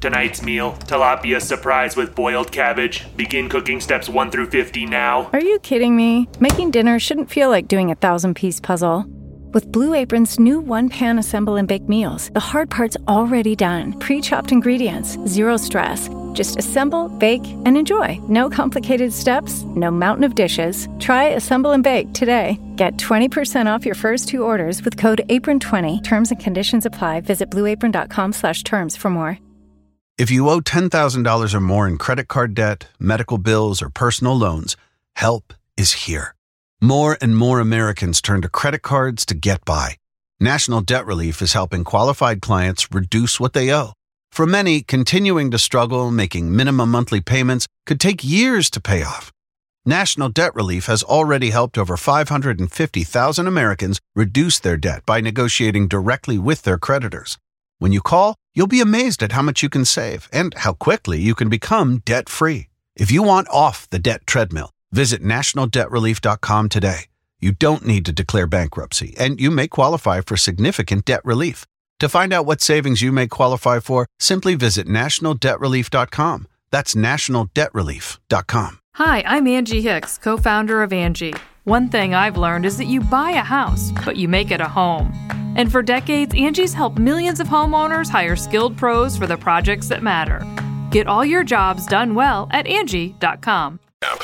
Tonight's meal, tilapia surprise with boiled cabbage. Begin cooking steps 1 through 50 now. Are you kidding me? Making dinner shouldn't feel like doing a 1,000-piece puzzle. With Blue Apron's new one-pan assemble and bake meals, the hard part's already done. Pre-chopped ingredients, zero stress. Just assemble, bake, and enjoy. No complicated steps, no mountain of dishes. Try Assemble and Bake today. Get 20% off your first 2 orders with code APRON20. Terms and conditions apply. Visit blueapron.com/terms for more. If you owe $10,000 or more in credit card debt, medical bills, or personal loans, help is here. More and more Americans turn to credit cards to get by. National Debt Relief is helping qualified clients reduce what they owe. For many, continuing to struggle making minimum monthly payments could take years to pay off. National Debt Relief has already helped over 550,000 Americans reduce their debt by negotiating directly with their creditors. When you call, you'll be amazed at how much you can save and how quickly you can become debt-free. If you want off the debt treadmill, visit nationaldebtrelief.com today. You don't need to declare bankruptcy, and you may qualify for significant debt relief. To find out what savings you may qualify for, simply visit nationaldebtrelief.com. That's nationaldebtrelief.com. Hi, I'm Angie Hicks, co-founder of Angie. One thing I've learned is that you buy a house, but you make it a home. And for decades, Angie's helped millions of homeowners hire skilled pros for the projects that matter. Get all your jobs done well at Angie.com.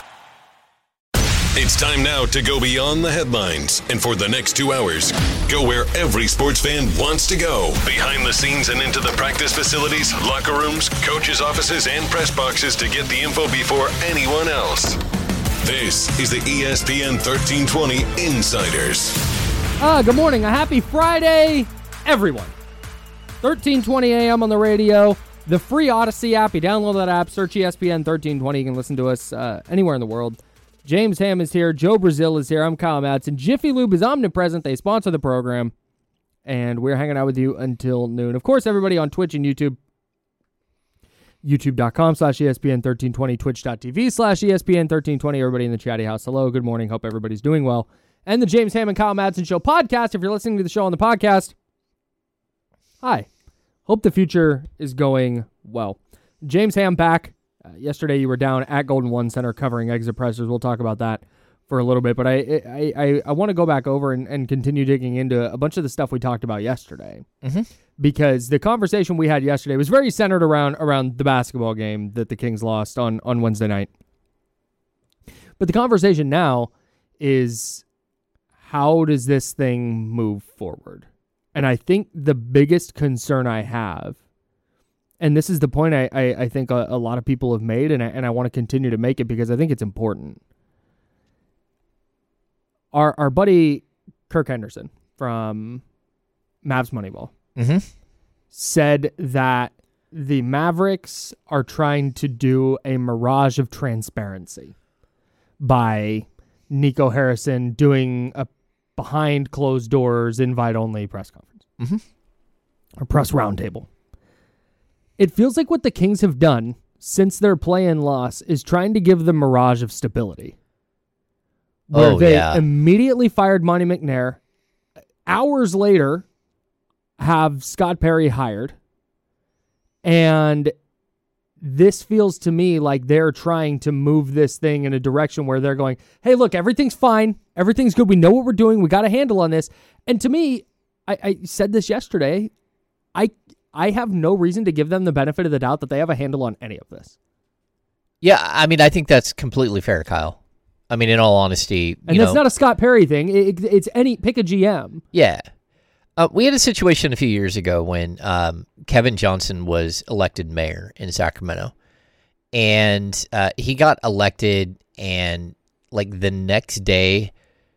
It's time now to go beyond the headlines. And for the next 2 hours, go where every sports fan wants to go. Behind the scenes and into the practice facilities, locker rooms, coaches' offices, and press boxes to get the info before anyone else. This is the ESPN 1320 Insiders. Good morning. A happy Friday, everyone. 1320 a.m. on the radio. The free Odyssey app. You download that app, search ESPN 1320. You can listen to us anywhere in the world. James Ham is here. Joe Brazil is here. I'm Kyle Madsen. Jiffy Lube is omnipresent. They sponsor the program. And we're hanging out with you until noon. Of course, everybody on Twitch and YouTube. YouTube.com/ESPN1320. Twitch.tv/ESPN1320. Everybody in the chatty house. Hello. Good morning. Hope everybody's doing well. And the James Ham and Kyle Madsen Show podcast. If you're listening to the show on the podcast, hi. Hope the future is going well. James Ham back. Yesterday you were down at Golden One Center covering exit pressers. We'll talk about that for a little bit, but I want to go back over and continue digging into a bunch of the stuff we talked about yesterday, because the conversation we had yesterday was very centered around the basketball game that the Kings lost on Wednesday night. But the conversation now is, how does this thing move forward? And I think the biggest concern I have, and this is the point I think a lot of people have made, and I want to continue to make it because I think it's important. Our buddy Kirk Henderson from Mavs Moneyball said that the Mavericks are trying to do a mirage of transparency by Nico Harrison doing a behind closed doors, invite-only press conference. Or press roundtable. It feels like what the Kings have done since their play-in loss is trying to give the mirage of stability. Where they immediately fired Monty McNair. Hours later, have Scott Perry hired. And this feels to me like they're trying to move this thing in a direction where they're going, hey, look, everything's fine. Everything's good. We know what we're doing. We got a handle on this. And to me, I said this yesterday, I have no reason to give them the benefit of the doubt that they have a handle on any of this. Yeah, I mean, I think that's completely fair, Kyle. I mean, in all honesty. And that's not a Scott Perry thing. It's pick a GM. Yeah. We had a situation a few years ago when Kevin Johnson was elected mayor in Sacramento. And he got elected and, like, the next day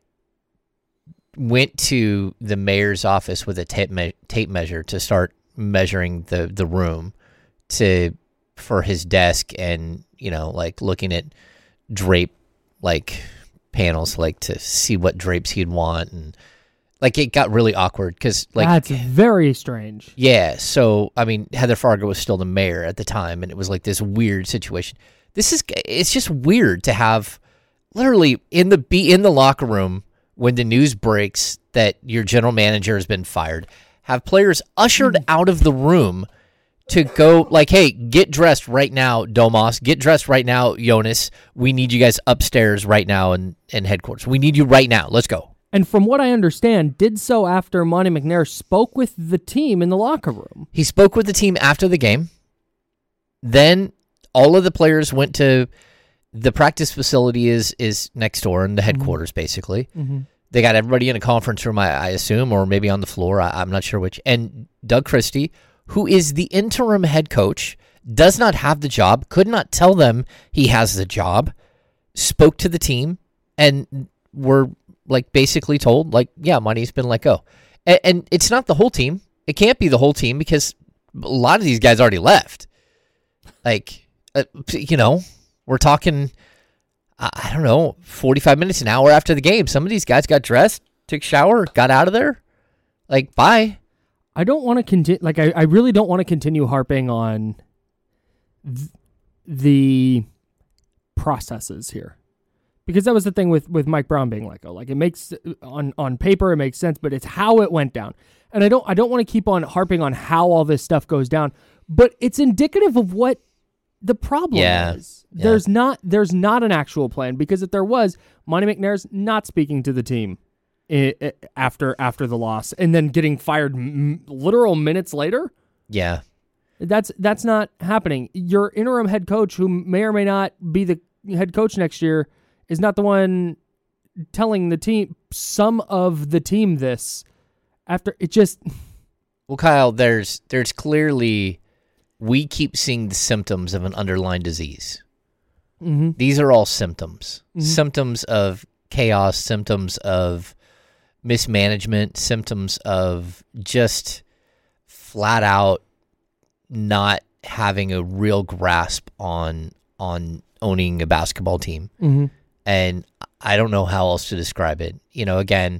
went to the mayor's office with a tape measure to start measuring the room for his desk and, like looking at drape like panels, like to see what drapes he'd want. And like, it got really awkward because like, that's very strange. Yeah. So, I mean, Heather Fargo was still the mayor at the time, and it was like this weird situation. It's just weird to have literally be in the locker room when the news breaks that your general manager has been fired, have players ushered out of the room to go like, hey, get dressed right now, Domas. Get dressed right now, Jonas. We need you guys upstairs right now in headquarters. We need you right now. Let's go. And from what I understand, did so after Monty McNair spoke with the team in the locker room. He spoke with the team after the game. Then all of the players went to the practice facility is next door in the headquarters, basically. Mm-hmm. They got everybody in a conference room, I assume, or maybe on the floor. I'm not sure which. And Doug Christie, who is the interim head coach, does not have the job, could not tell them he has the job, spoke to the team, and were like basically told, like, yeah, Monty's been let go. And it's not the whole team. It can't be the whole team because a lot of these guys already left. Like, we're talking, I don't know, 45 minutes, an hour after the game. Some of these guys got dressed, took a shower, got out of there. Like, bye. I don't want to continue. Like, I really don't want to continue harping on the processes here, because that was the thing with Mike Brown being let go. Like, it makes on paper it makes sense, but it's how it went down. And I don't want to keep on harping on how all this stuff goes down, but it's indicative of what the problem is. Yeah. There's not an actual plan, because if there was, Monty McNair's not speaking to the team after the loss and then getting fired literal minutes later. Yeah. That's not happening. Your interim head coach, who may or may not be the head coach next year, is not the one telling the team, some of the team, this after it just. Well, Kyle, there's clearly, we keep seeing the symptoms of an underlying disease. Mm-hmm. These are all symptoms. Mm-hmm. Symptoms of chaos, symptoms of mismanagement, symptoms of just flat out not having a real grasp on owning a basketball team. Mm-hmm. And I don't know how else to describe it. Again,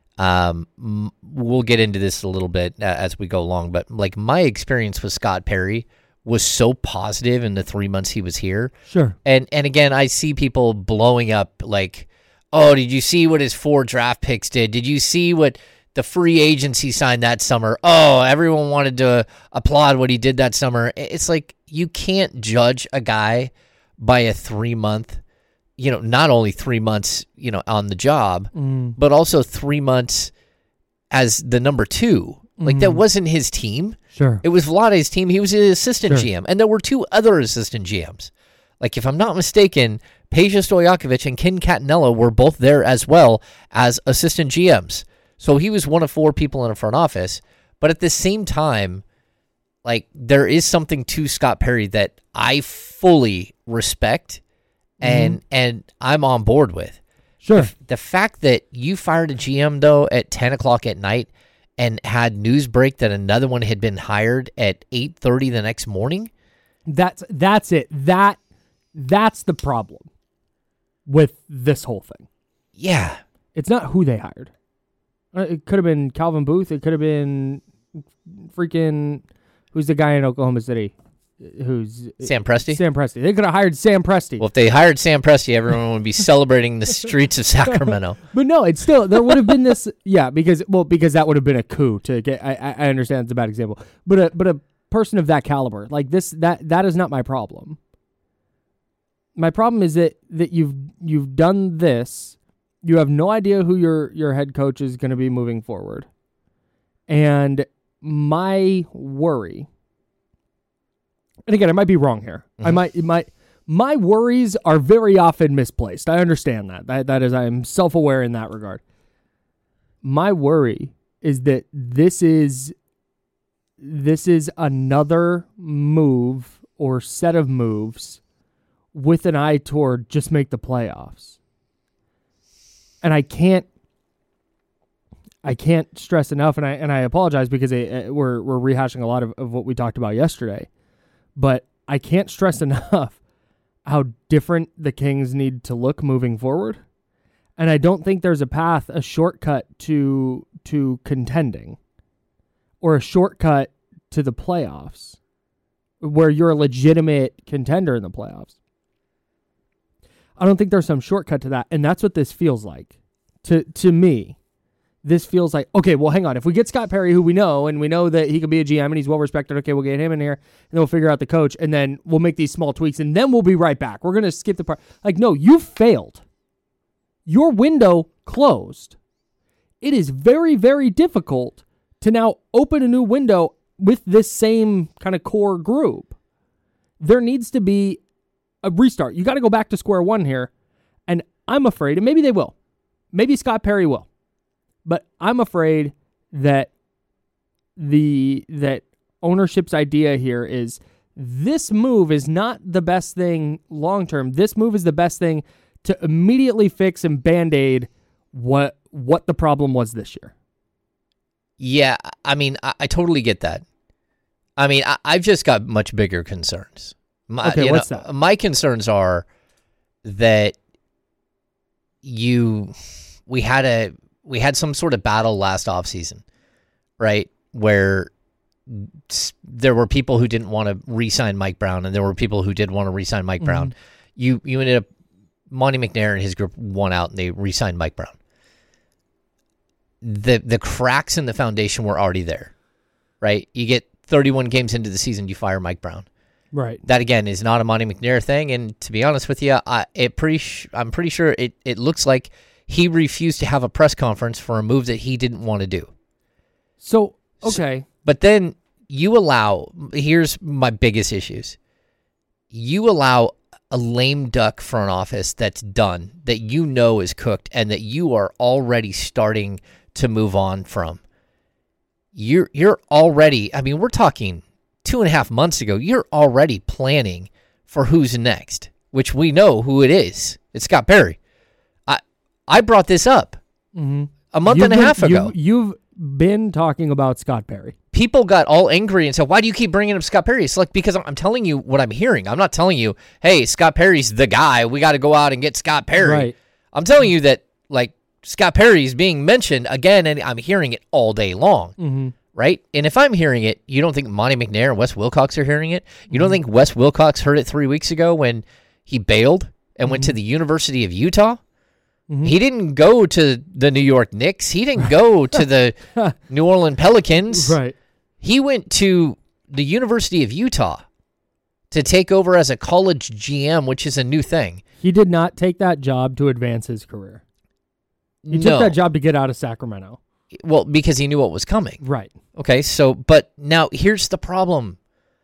we'll get into this a little bit as we go along, but like, my experience with Scott Perry was so positive in the 3 months he was here. Sure. And again, I see people blowing up like, oh, did you see what his 4 draft picks did? Did you see what the free agents he signed that summer? Oh, everyone wanted to applaud what he did that summer. It's like, you can't judge a guy by a 3 month, not only 3 months, on the job, but also 3 months as the number 2. Like, that wasn't his team. Sure. It was Vlade's team. He was his assistant GM. And there were 2 other assistant GMs. Like, if I'm not mistaken, Peja Stojakovic and Ken Catanello were both there as well as assistant GMs. So he was one of 4 people in the front office. But at the same time, like, there is something to Scott Perry that I fully respect and I'm on board with. Sure. The fact that you fired a GM, though, at 10 o'clock at night and had news break that another one had been hired at 8:30 the next morning. That's it. That's the problem with this whole thing. Yeah. It's not who they hired. It could have been Calvin Booth. It could have been freaking, who's the guy in Oklahoma City? Who's Sam Presti? Sam Presti. They could have hired Sam Presti. Well, if they hired Sam Presti, everyone would be celebrating the streets of Sacramento. But no, it's still, there would have been this, because that would have been a coup to get. I understand it's a bad example, but a person of that caliber, like this, that is not my problem. My problem is that you've done this. You have no idea who your head coach is going to be moving forward, and my worry. And again, I might be wrong here. Mm-hmm. My worries are very often misplaced. I understand that. That is, I am self-aware in that regard. My worry is that this is another move or set of moves with an eye toward just make the playoffs. And I can't stress enough, and I apologize because we're rehashing a lot of what we talked about yesterday. But I can't stress enough how different the Kings need to look moving forward. And I don't think there's a shortcut to contending or a shortcut to the playoffs where you're a legitimate contender in the playoffs. I don't think there's some shortcut to that. And that's what this feels like to me. this feels like, okay, well, hang on. If we get Scott Perry, who we know, and we know that he can be a GM and he's well-respected, okay, we'll get him in here, and then we'll figure out the coach, and then we'll make these small tweaks, and then we'll be right back. We're going to skip the part. Like, no, you failed. Your window closed. It is very, very difficult to now open a new window with this same kind of core group. There needs to be a restart. You got to go back to square one here, and I'm afraid, and maybe they will. Maybe Scott Perry will. But I'm afraid that that ownership's idea here is this move is not the best thing long term. This move is the best thing to immediately fix and band-aid what the problem was this year. Yeah, I mean, I totally get that. I mean, I've just got much bigger concerns. What's that? My concerns are that we had some sort of battle last offseason, right? Where there were people who didn't want to re-sign Mike Brown, and there were people who did want to re-sign Mike Brown. You ended up, Monty McNair and his group won out, and they re-signed Mike Brown. The cracks in the foundation were already there, right? You get 31 games into the season, you fire Mike Brown. Right. That, again, is not a Monty McNair thing, and to be honest with you, I'm pretty sure it looks like he refused to have a press conference for a move that he didn't want to do. So, okay. But then you allow, here's my biggest issues. You allow a lame duck front office that's done, that you know is cooked, and that you are already starting to move on from. You're already, I mean, we're talking 2.5 months ago, you're already planning for who's next, which we know who it is. It's Scott Perry. I brought this up a month and a half ago. You've been talking about Scott Perry. People got all angry and said, why do you keep bringing up Scott Perry? It's like, because I'm telling you what I'm hearing. I'm not telling you, hey, Scott Perry's the guy. We got to go out and get Scott Perry. Right. I'm telling you that, like, Scott Perry's being mentioned again, and I'm hearing it all day long. Right? And if I'm hearing it, you don't think Monty McNair and Wes Wilcox are hearing it? You don't think Wes Wilcox heard it 3 weeks ago when he bailed and went to the University of Utah? He didn't go to the New York Knicks. He didn't go to the New Orleans Pelicans. Right. He went to the University of Utah to take over as a college GM, which is a new thing. He did not take that job to advance his career. He took that job to get out of Sacramento. Well, because he knew what was coming. Right. Okay, so, but now here's the problem.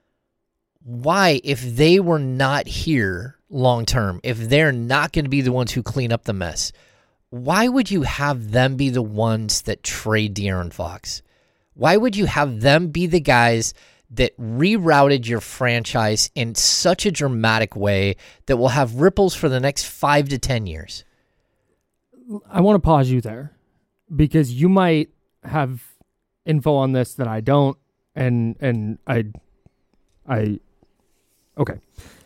Why, if they were not here long term, if they're not going to be the ones who clean up the mess, why would you have them be the ones that trade De'Aaron Fox? Why would you have them be the guys that rerouted your franchise in such a dramatic way that will have ripples for the next 5 to 10 years? I want to pause you there because you might have info on this that I don't, and I okay.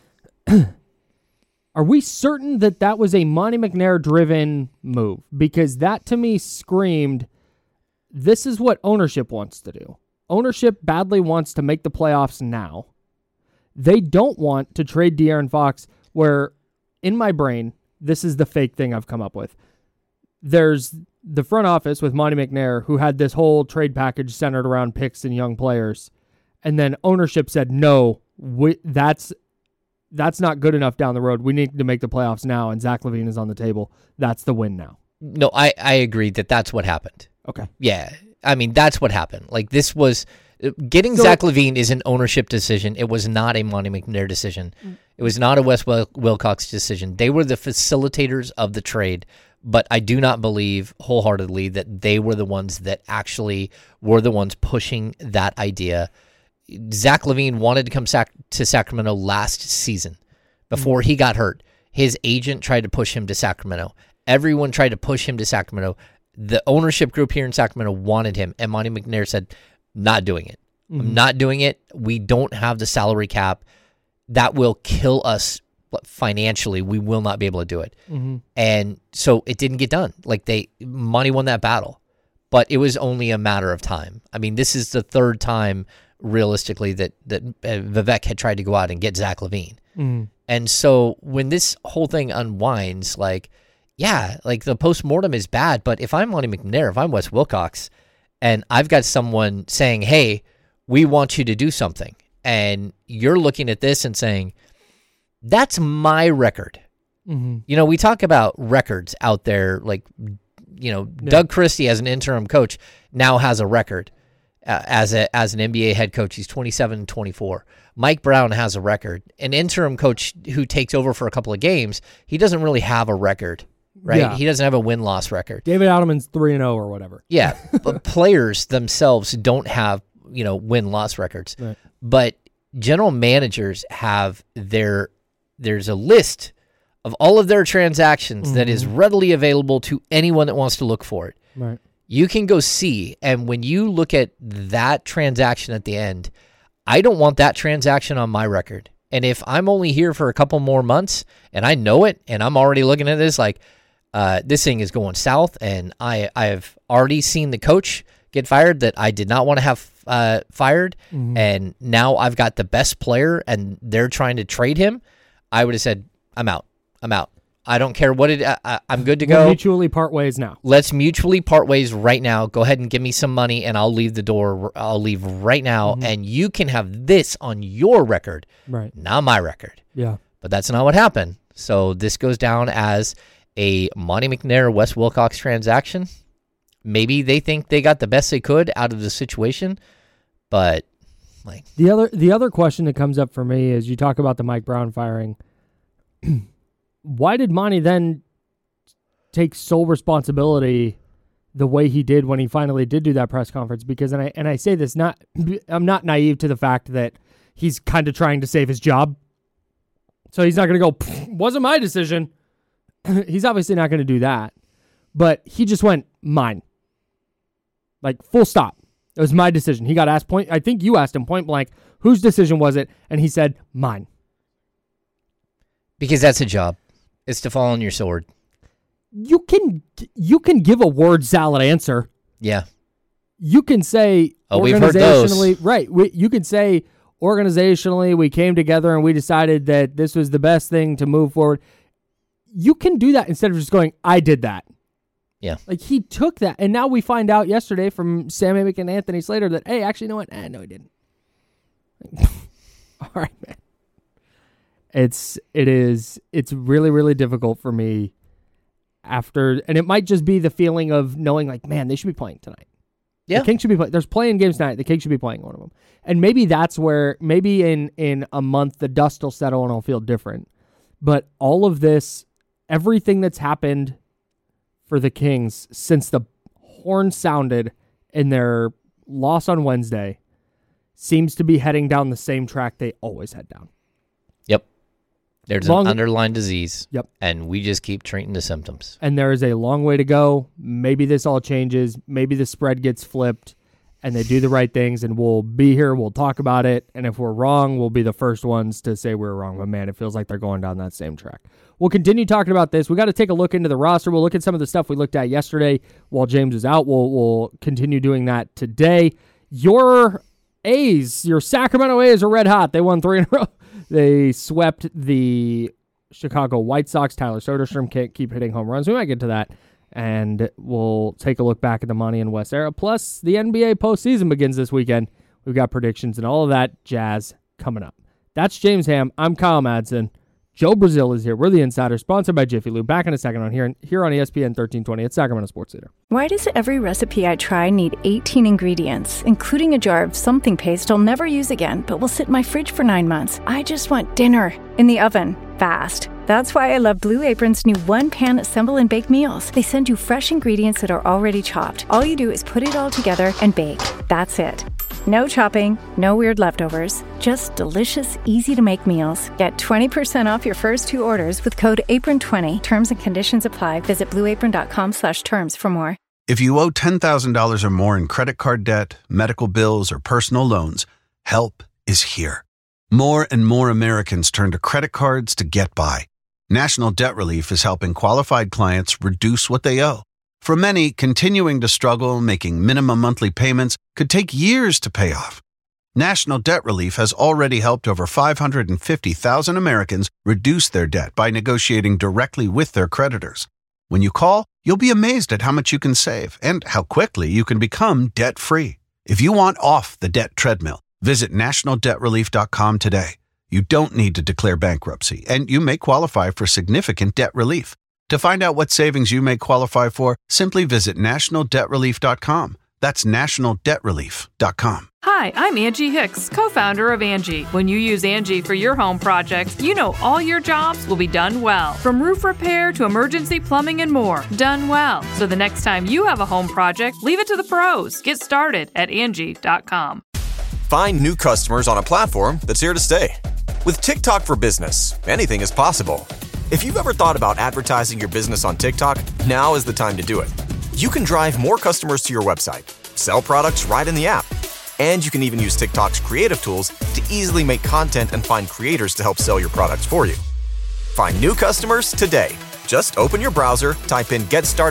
Are we certain that that was a Monty McNair-driven move? Because that, to me, screamed, this is what ownership wants to do. Ownership badly wants to make the playoffs now. They don't want to trade De'Aaron Fox, where, in my brain, this is the fake thing I've come up with. There's the front office with Monty McNair, who had this whole trade package centered around picks and young players. And then ownership said, no, that's not good enough down the road. We need to make the playoffs now, and Zach LaVine is on the table. That's the win now. No, I agree that's what happened. Okay. Yeah, I mean, that's what happened. Like, this was... Getting Zach LaVine is an ownership decision. It was not a Monty McNair decision. It was not a Wes Wilcox decision. They were the facilitators of the trade, but I do not believe wholeheartedly that they were the ones that actually were the ones pushing that idea. Zach LaVine wanted to come to Sacramento last season before he got hurt. His agent tried to push him to Sacramento. Everyone tried to push him to Sacramento. The ownership group here in Sacramento wanted him, and Monty McNair said, not doing it. I'm not doing it. We don't have the salary cap. That will kill us financially. We will not be able to do it. And so it didn't get done. Like, Monty won that battle, but it was only a matter of time. I mean, this is the third time realistically that Vivek had tried to go out and get Zach LaVine. And so when this whole thing unwinds, like, yeah, like the postmortem is bad, but if I'm Monty McNair, if I'm Wes Wilcox, and I've got someone saying, hey, we want you to do something, and you're looking at this and saying, that's my record. Mm-hmm. You know, we talk about records out there, like, you know, Doug Christie as an interim coach now has a record as an NBA head coach. He's 27-24. Mike Brown has a record. An interim coach who takes over for a couple of games, he doesn't really have a record. Right, yeah. He doesn't have a win-loss record. David Adelman's 3-0 or whatever. Yeah, but players themselves don't have, you know, win-loss records. Right. But general managers have there's a list of all of their transactions that is readily available to anyone that wants to look for it. Right. You can go see, and when you look at that transaction at the end, I don't want that transaction on my record. And if I'm only here for a couple more months and I know it, and I'm already looking at this like, this thing is going south, and I've already seen the coach get fired that I did not want to have fired, and now I've got the best player, and they're trying to trade him, I would have said, I'm out. I don't care what I'm good to go. We'll mutually part ways now. Let's mutually part ways right now. Go ahead and give me some money, and I'll leave the door. I'll leave right now, and you can have this on your record, right? Not my record. Yeah. But that's not what happened. So this goes down as a Monty McNair, Wes Wilcox transaction. Maybe they think they got the best they could out of the situation, but like the other question that comes up for me is you talk about the Mike Brown firing. Why did Monty then take sole responsibility the way he did when he finally did do that press conference? Because and I say this I'm not naive to the fact that he's kind of trying to save his job. So he's not going to go, wasn't my decision. He's obviously not going to do that. But he just went, mine. Like, full stop. It was my decision. He got asked I think you asked him point blank, whose decision was it? And he said, mine. Because that's a job. It's to fall on your sword. You can give a word salad answer. Yeah. You can say, we've heard those. Right. You can say, organizationally, we came together and we decided that this was the best thing to move forward. You can do that instead of just going, I did that. Yeah. Like, he took that. And now we find out yesterday from Sam Amick and Anthony Slater that, hey, actually, you know what? No, he didn't. All right, man. It's really, really difficult for me and it might just be the feeling of knowing like, man, they should be playing tonight. Yeah. The Kings should be playing. There's playing games tonight. The Kings should be playing one of them. And maybe that's where, maybe in a month, the dust will settle and it'll feel different. But all of this, everything that's happened for the Kings since the horn sounded in their loss on Wednesday seems to be heading down the same track they always head down. Yep. There's an underlying disease. Yep. And we just keep treating the symptoms. And there is a long way to go. Maybe this all changes. Maybe the spread gets flipped and they do the right things, and we'll be here. We'll talk about it. And if we're wrong, we'll be the first ones to say we're wrong. But man, it feels like they're going down that same track. We'll continue talking about this. We got to take a look into the roster. We'll look at some of the stuff we looked at yesterday while James was out. We'll continue doing that today. Your A's, your Sacramento A's are red hot. They won 3 in a row. They swept the Chicago White Sox. Tyler Soderstrom can't keep hitting home runs. We might get to that. And we'll take a look back at the Monty and Wes era. Plus, the NBA postseason begins this weekend. We've got predictions and all of that jazz coming up. That's James Ham. I'm Kyle Madsen. Joe Brazil is here. We're the Insider, sponsored by Jiffy Lube. Back in a second on here on ESPN 1320 at Sacramento Sports Leader. Why does every recipe I try need 18 ingredients, including a jar of something paste I'll never use again, but will sit in my fridge for 9 months? I just want dinner in the oven, fast. That's why I love Blue Apron's new one-pan assemble and bake meals. They send you fresh ingredients that are already chopped. All you do is put it all together and bake. That's it. No chopping, no weird leftovers, just delicious, easy-to-make meals. Get 20% off your first 2 orders with code APRON20. Terms and conditions apply. Visit blueapron.com/terms for more. If you owe $10,000 or more in credit card debt, medical bills, or personal loans, help is here. More and more Americans turn to credit cards to get by. National Debt Relief is helping qualified clients reduce what they owe. For many, continuing to struggle making minimum monthly payments could take years to pay off. National Debt Relief has already helped over 550,000 Americans reduce their debt by negotiating directly with their creditors. When you call, you'll be amazed at how much you can save and how quickly you can become debt-free. If you want off the debt treadmill, visit nationaldebtrelief.com today. You don't need to declare bankruptcy, and you may qualify for significant debt relief. To find out what savings you may qualify for, simply visit nationaldebtrelief.com. That's nationaldebtrelief.com. Hi, I'm Angie Hicks, co-founder of Angie. When you use Angie for your home projects, you know all your jobs will be done well. From roof repair to emergency plumbing and more, done well. So the next time you have a home project, leave it to the pros. Get started at Angie.com. Find new customers on a platform that's here to stay. With TikTok for Business, anything is possible. If you've ever thought about advertising your business on TikTok, now is the time to do it. You can drive more customers to your website, sell products right in the app, and you can even use TikTok's creative tools to easily make content and find creators to help sell your products for you. Find new customers today. Just open your browser, type in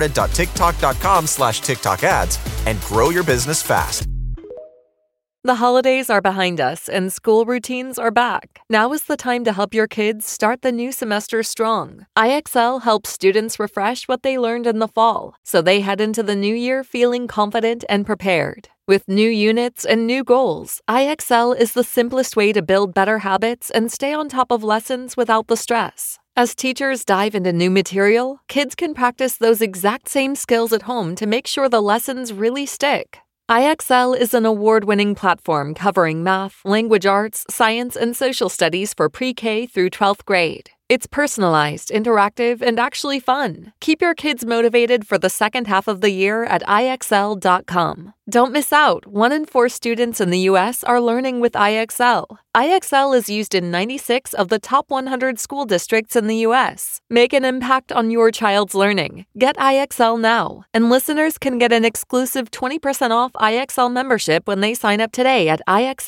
getstarted.tiktok.com/TikTok ads, and grow your business fast. The holidays are behind us and school routines are back. Now is the time to help your kids start the new semester strong. IXL helps students refresh what they learned in the fall, so they head into the new year feeling confident and prepared. With new units and new goals, IXL is the simplest way to build better habits and stay on top of lessons without the stress. As teachers dive into new material, kids can practice those exact same skills at home to make sure the lessons really stick. IXL is an award-winning platform covering math, language arts, science, and social studies for pre-K through 12th grade. It's personalized, interactive, and actually fun. Keep your kids motivated for the second half of the year at IXL.com. Don't miss out. 1 in 4 students in the U.S. are learning with IXL. IXL is used in 96 of the top 100 school districts in the U.S. Make an impact on your child's learning. Get IXL now. And listeners can get an exclusive 20% off IXL membership when they sign up today at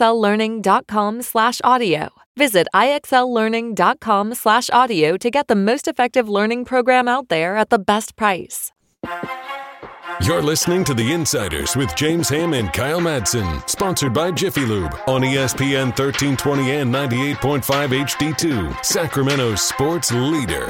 IXLlearning.com/audio. Visit IXLlearning.com/audio to get the most effective learning program out there at the best price. You're listening to The Insiders with James Ham and Kyle Madsen, sponsored by Jiffy Lube on ESPN 1320 and 98.5 HD2, Sacramento's sports leader.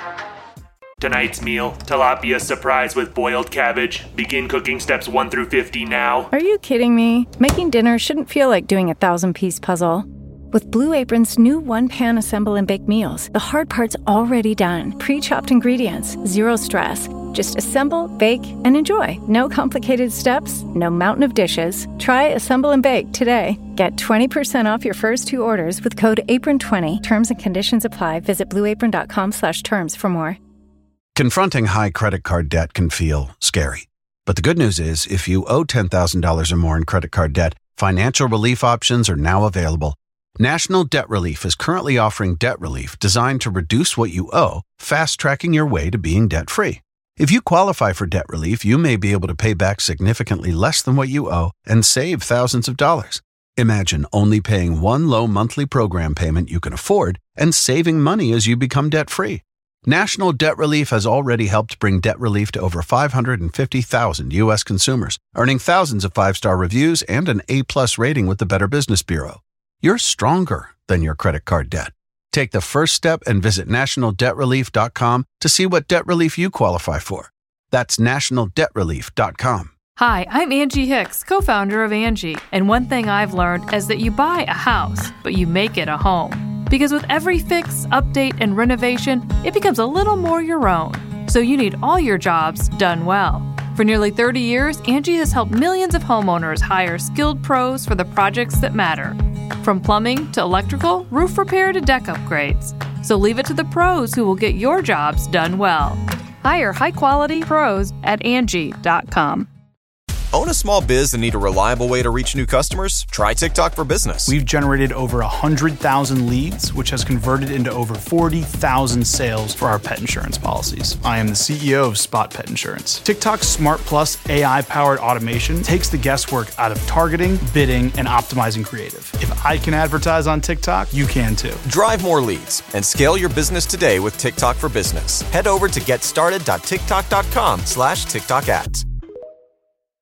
Tonight's meal, tilapia surprise with boiled cabbage. Begin cooking steps 1 through 50 now. Are you kidding me? Making dinner shouldn't feel like doing a 1,000-piece puzzle. With Blue Apron's new one-pan assemble and bake meals, the hard part's already done. Pre-chopped ingredients, zero stress. Just assemble, bake, and enjoy. No complicated steps, no mountain of dishes. Try Assemble and Bake today. Get 20% off your first 2 orders with code APRON20. Terms and conditions apply. Visit blueapron.com/terms for more. Confronting high credit card debt can feel scary. But the good news is, if you owe $10,000 or more in credit card debt, financial relief options are now available. National Debt Relief is currently offering debt relief designed to reduce what you owe, fast-tracking your way to being debt-free. If you qualify for debt relief, you may be able to pay back significantly less than what you owe and save thousands of dollars. Imagine only paying one low monthly program payment you can afford and saving money as you become debt-free. National Debt Relief has already helped bring debt relief to over 550,000 U.S. consumers, earning thousands of 5-star reviews and an A+ rating with the Better Business Bureau. You're stronger than your credit card debt. Take the first step and visit nationaldebtrelief.com to see what debt relief you qualify for. That's nationaldebtrelief.com. Hi, I'm Angie Hicks, co-founder of Angie. And one thing I've learned is that you buy a house, but you make it a home. Because with every fix, update, and renovation, it becomes a little more your own. So you need all your jobs done well. For nearly 30 years, Angie has helped millions of homeowners hire skilled pros for the projects that matter. From plumbing to electrical, roof repair to deck upgrades. So leave it to the pros who will get your jobs done well. Hire high-quality pros at Angie.com. Own a small biz and need a reliable way to reach new customers? Try TikTok for Business. We've generated over 100,000 leads, which has converted into over 40,000 sales for our pet insurance policies. I am the CEO of Spot Pet Insurance. TikTok's Smart Plus AI-powered automation takes the guesswork out of targeting, bidding, and optimizing creative. If I can advertise on TikTok, you can too. Drive more leads and scale your business today with TikTok for Business. Head over to getstarted.tiktok.com/TikTok ads.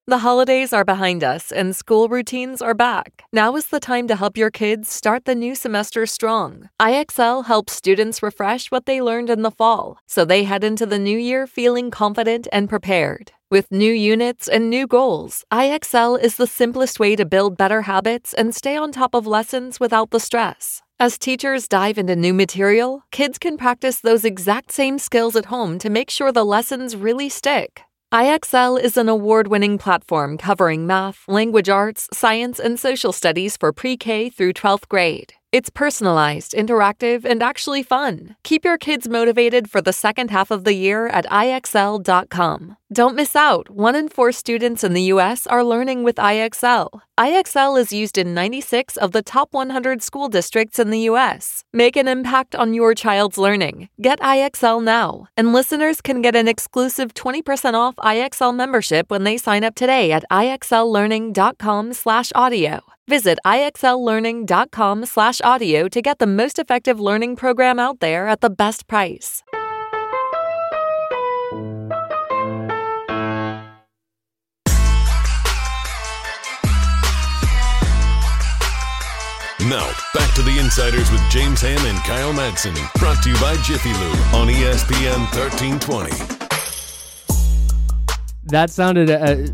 The holidays are behind us and school routines are back. Now is the time to help your kids start the new semester strong. IXL helps students refresh what they learned in the fall, so they head into the new year feeling confident and prepared. With new units and new goals, IXL is the simplest way to build better habits and stay on top of lessons without the stress. As teachers dive into new material, kids can practice those exact same skills at home to make sure the lessons really stick. IXL is an award-winning platform covering math, language arts, science, and social studies for pre-K through 12th grade. It's personalized, interactive, and actually fun. Keep your kids motivated for the second half of the year at IXL.com. Don't miss out. 1 in 4 students in the U.S. are learning with IXL. IXL is used in 96 of the top 100 school districts in the U.S. Make an impact on your child's learning. Get IXL now. And listeners can get an exclusive 20% off IXL membership when they sign up today at IXLlearning.com/audio. Visit IXLlearning.com/audio to get the most effective learning program out there at the best price. Now, back to the Insiders with James Ham and Kyle Madsen. Brought to you by Jiffy Lube on ESPN 1320. That sounded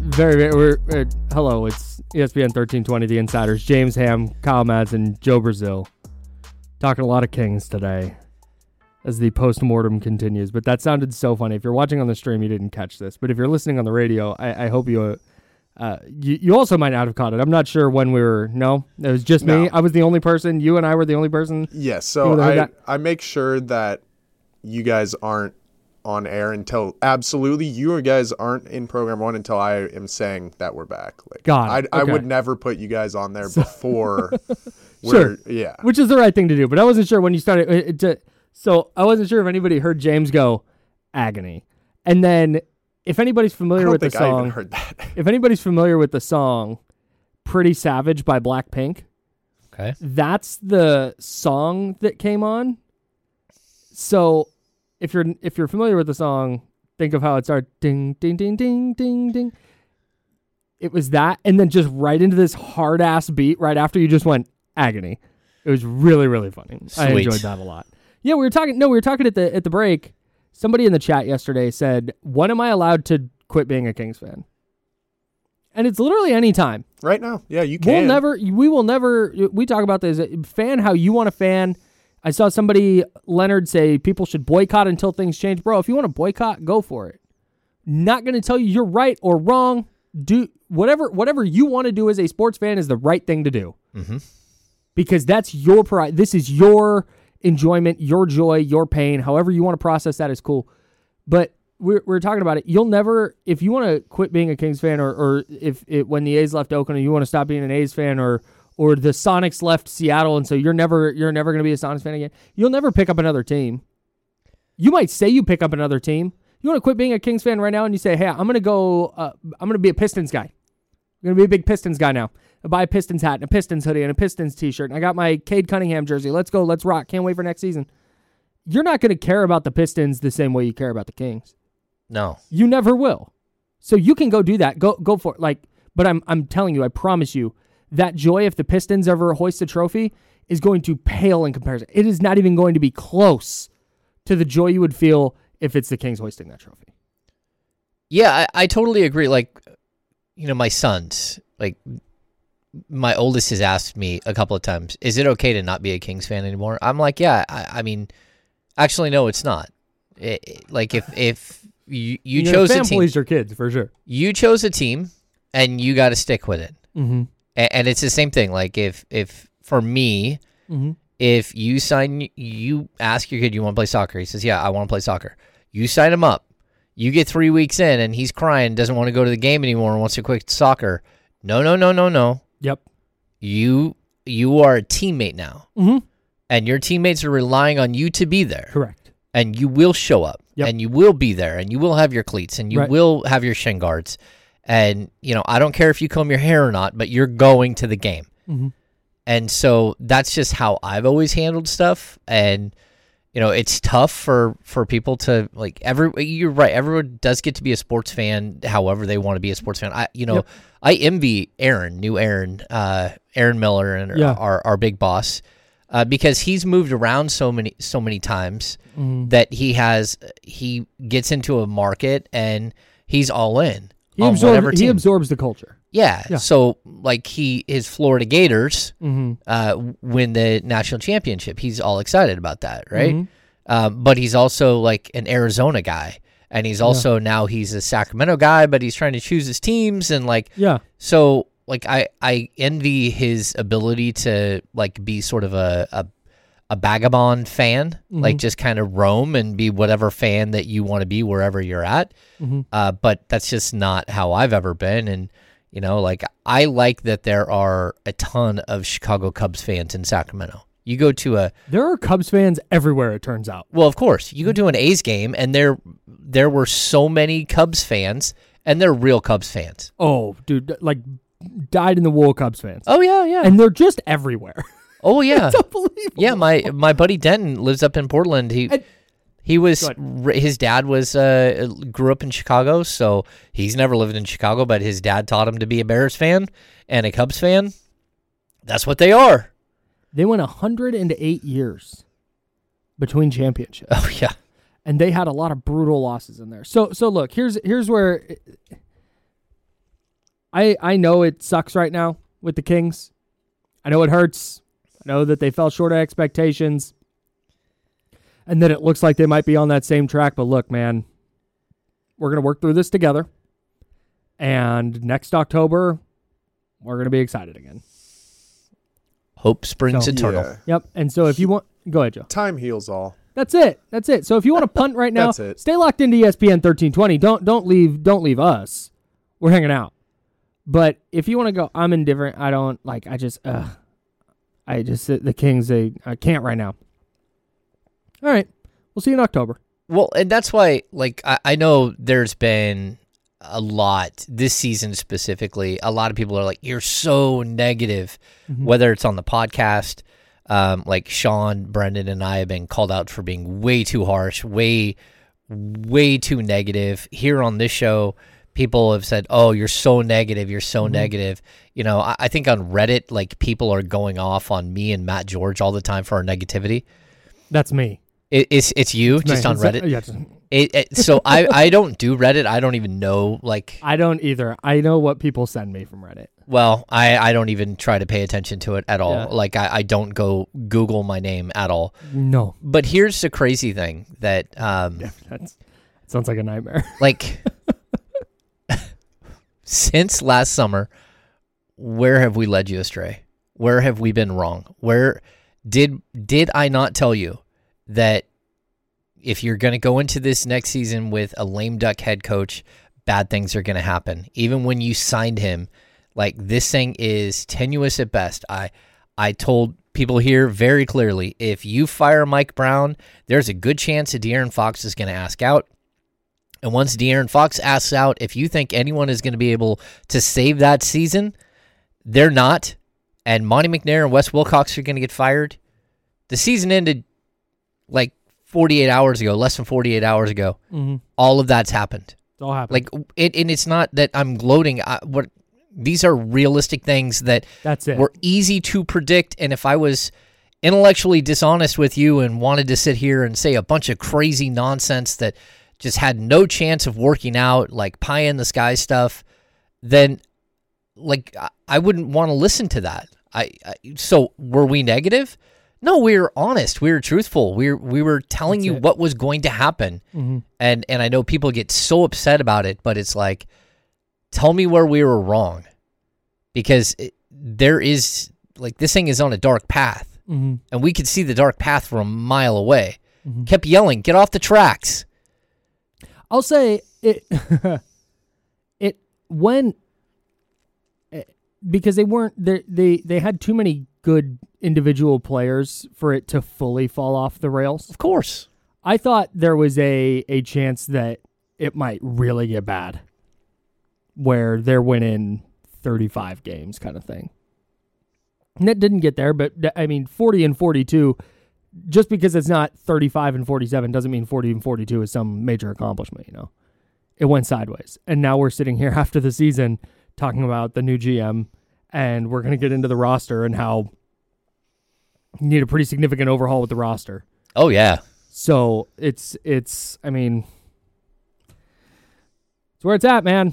hello, it's ESPN 1320, The Insiders. James Ham, Kyle Madsen, Joe Brazil. Talking a lot of Kings today as the post-mortem continues. But that sounded so funny. If you're watching on the stream, you didn't catch this. But if you're listening on the radio, I hope you... you also might not have caught it. I'm not sure when we were... No? It was just me? I was the only person? You and I were the only person? Yes, so I make sure that you guys aren't on air until... Absolutely, you guys aren't in Program 1 until I am saying that we're back. I would never put you guys on there before... Sure. Yeah. Which is the right thing to do. But I wasn't sure when you started... So I wasn't sure if anybody heard James go, agony. And then... If anybody's familiar with the song, I even heard that. If anybody's familiar with the song Pretty Savage by Blackpink, okay, that's the song that came on. So if you're familiar with the song, think of how it started, ding, ding, ding, ding, ding, ding. It was that, and then just right into this hard-ass beat right after you just went, agony. It was really, really funny. Sweet. I enjoyed that a lot. Yeah, we were talking at the break. Somebody in the chat yesterday said, when am I allowed to quit being a Kings fan? And it's literally any time. Right now. Yeah, you can. We talk about this. Fan how you want to fan. I saw Leonard say, people should boycott until things change. Bro, if you want to boycott, go for it. Not going to tell you you're right or wrong. Do whatever you want to do as a sports fan is the right thing to do. Mm-hmm. Because that's your pride. This is your enjoyment, your joy, your pain, however you want to process that is cool. But we're talking about it. You'll never, if you want to quit being a Kings fan, or when the A's left Oakland, you want to stop being an A's fan, or the Sonics left Seattle, and so you're never going to be a Sonics fan again. You'll never pick up another team. You might say you pick up another team. You want to quit being a Kings fan right now, and you say, hey, I'm going to be a Pistons guy. I'm going to be a big Pistons guy now. I buy a Pistons hat and a Pistons hoodie and a Pistons t-shirt, and I got my Cade Cunningham jersey. Let's go. Let's rock. Can't wait for next season. You're not going to care about the Pistons the same way you care about the Kings. No. You never will. So you can go do that. Go for it. But I'm telling you, I promise you, that joy if the Pistons ever hoist a trophy is going to pale in comparison. It is not even going to be close to the joy you would feel if it's the Kings hoisting that trophy. Yeah, I totally agree. My sons, my oldest has asked me a couple of times, is it okay to not be a Kings fan anymore? I'm like, yeah, I mean, actually, no, it's not. If you chose a team. Families your kids, for sure. You chose a team, and you got to stick with it. Mm-hmm. And it's the same thing. If for me, mm-hmm. if you ask your kid, you want to play soccer? He says, yeah, I want to play soccer. You sign him up. You get 3 weeks in, and he's crying, doesn't want to go to the game anymore, and wants to quit soccer. No. Yep. You are a teammate now. Mm-hmm. And your teammates are relying on you to be there. Correct. And you will show up. Yep. And you will be there. And you will have your cleats. And you will have your shin guards. And, I don't care if you comb your hair or not, but you're going to the game. Mm-hmm. And so that's just how I've always handled stuff. And, it's tough for people to like you're right. Everyone does get to be a sports fan however they want to be a sports fan. I envy Aaron Miller and our big boss because he's moved around so many times that he gets into a market and he's all in. He absorbs the culture. Yeah. So like his Florida Gators win the national championship. He's all excited about that, right? But he's also like an Arizona guy, and he's also now he's a Sacramento guy, but he's trying to choose his teams and like So like I envy his ability to like be sort of a vagabond fan, like just kind of roam and be whatever fan that you want to be wherever you're at. But that's just not how I've ever been. And, like I like that there are a ton of Chicago Cubs fans in Sacramento. You go to there are Cubs fans everywhere, it turns out. Well, of course. You go to an A's game and there were so many Cubs fans, and they're real Cubs fans. Oh, dude, like dyed in the wool Cubs fans. Oh, yeah. And they're just everywhere. Oh yeah, it's unbelievable. Yeah, my buddy Denton lives up in Portland. His dad grew up in Chicago, so he's never lived in Chicago. But his dad taught him to be a Bears fan and a Cubs fan. That's what they are. They went 108 years between championships. Oh yeah, and they had a lot of brutal losses in there. So look, here's where I know it sucks right now with the Kings. I know it hurts. I know that they fell short of expectations and that it looks like they might be on that same track. But look, man, we're going to work through this together. And next October, we're going to be excited again. Hope springs eternal. Yeah. Yep. And so if you want, go ahead, Joe. Time heals all. That's it. So if you want to punt right now, stay locked into ESPN 1320. Don't leave us. We're hanging out. But if you want to go, I'm indifferent. I don't like. The Kings. I can't right now. All right, we'll see you in October. Well, and that's why, like, I know there's been a lot this season specifically. A lot of people are like, "You're so negative," whether it's on the podcast. Like Sean, Brendan, and I have been called out for being way too harsh, way too negative. Here on this show, people have said, "Oh, you're so negative. You're so negative." I think on Reddit, like people are going off on me and Matt George all the time for our negativity. That's me. It's you just on Reddit. So I don't do Reddit. I don't even know. Like I don't either. I know what people send me from Reddit. Well, I don't even try to pay attention to it at all. Yeah. Like I don't go Google my name at all. No. But here's the crazy thing that that sounds like a nightmare. Like since last summer, where have we led you astray? Where have we been wrong? Where did I not tell you that if you're going to go into this next season with a lame duck head coach, bad things are going to happen? Even when you signed him, like this thing is tenuous at best. I told people here very clearly, if you fire Mike Brown, there's a good chance that De'Aaron Fox is going to ask out. And once De'Aaron Fox asks out, if you think anyone is going to be able to save that season, they're not. And Monty McNair and Wes Wilcox are going to get fired. The season ended like 48 hours ago, less than 48 hours ago. All of that's happened. It's all happened. Like and it's not that I'm gloating. These are realistic things that were easy to predict. And if I was intellectually dishonest with you and wanted to sit here and say a bunch of crazy nonsense that just had no chance of working out, like pie in the sky stuff, then like I wouldn't want to listen to that. So were we negative? No, we were honest. We were truthful. We were telling you what was going to happen. And I know people get so upset about it, but it's like, tell me where we were wrong. Because there is, like, this thing is on a dark path. And we could see the dark path from a mile away. Kept yelling, get off the tracks. I'll say it because they weren't they had too many good individual players for it to fully fall off the rails. Of course. I thought there was a chance that it might really get bad where they're winning 35 games kind of thing. And that didn't get there, but I mean 40 and 42 just because it's not 35-47 doesn't mean 40-42 is some major accomplishment, you know. It went sideways. And now we're sitting here after the season talking about the new GM, and we're going to get into the roster and how you need a pretty significant overhaul with the roster. Oh, yeah. So it's I mean, it's where it's at, man.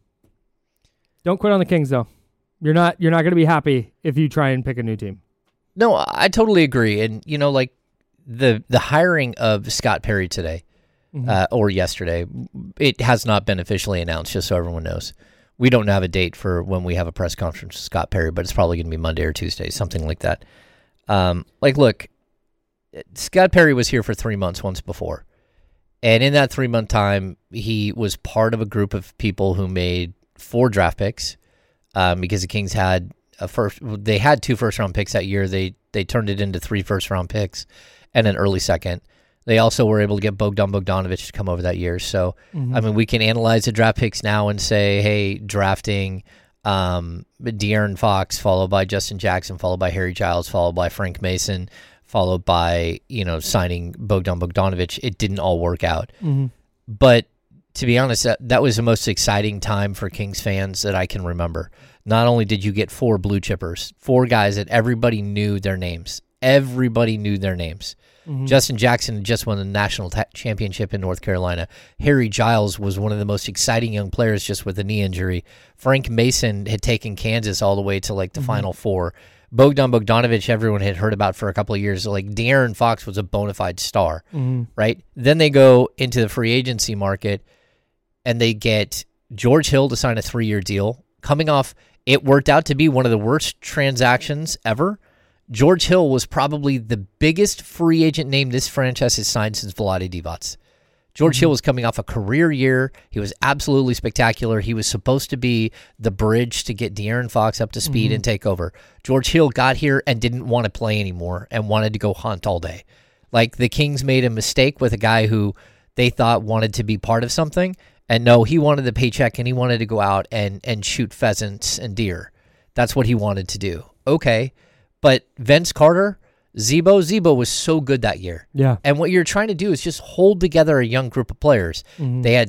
Don't quit on the Kings, though. You're not going to be happy if you try and pick a new team. No, I totally agree. And, you know, like the hiring of Scott Perry today, or yesterday, it has not been officially announced, just so everyone knows. We don't have a date for when we have a press conference with Scott Perry, but it's probably going to be Monday or Tuesday, something like that. Look, Scott Perry was here for 3 months once before. And in that 3-month time, he was part of a group of people who made 4 draft picks, because the Kings had they had 2 first-round picks that year. They turned it into 3 first-round picks and an early second. They also were able to get Bogdan Bogdanovic to come over that year. So, I mean, we can analyze the draft picks now and say, hey, drafting De'Aaron Fox, followed by Justin Jackson, followed by Harry Giles, followed by Frank Mason, followed by, signing Bogdan Bogdanovic. It didn't all work out. But to be honest, that was the most exciting time for Kings fans that I can remember. Not only did you get 4 blue chippers, 4 guys that everybody knew their names. Everybody knew their names. Justin Jackson just won the national championship in North Carolina. Harry Giles was one of the most exciting young players just with a knee injury. Frank Mason had taken Kansas all the way to like the Final Four. Bogdan Bogdanovic, everyone had heard about for a couple of years. Like De'Aaron Fox was a bona fide star, right? Then they go into the free agency market and they get George Hill to sign a 3-year deal. Coming off, it worked out to be one of the worst transactions ever. George Hill was probably the biggest free agent name this franchise has signed since Vlade Divac. George Hill was coming off a career year. He was absolutely spectacular. He was supposed to be the bridge to get De'Aaron Fox up to speed and take over. George Hill got here and didn't want to play anymore and wanted to go hunt all day. Like, the Kings made a mistake with a guy who they thought wanted to be part of something, and no, he wanted the paycheck and he wanted to go out and shoot pheasants and deer. That's what he wanted to do. Okay. But Vince Carter, Zebo was so good that year. Yeah. And what you're trying to do is just hold together a young group of players. They had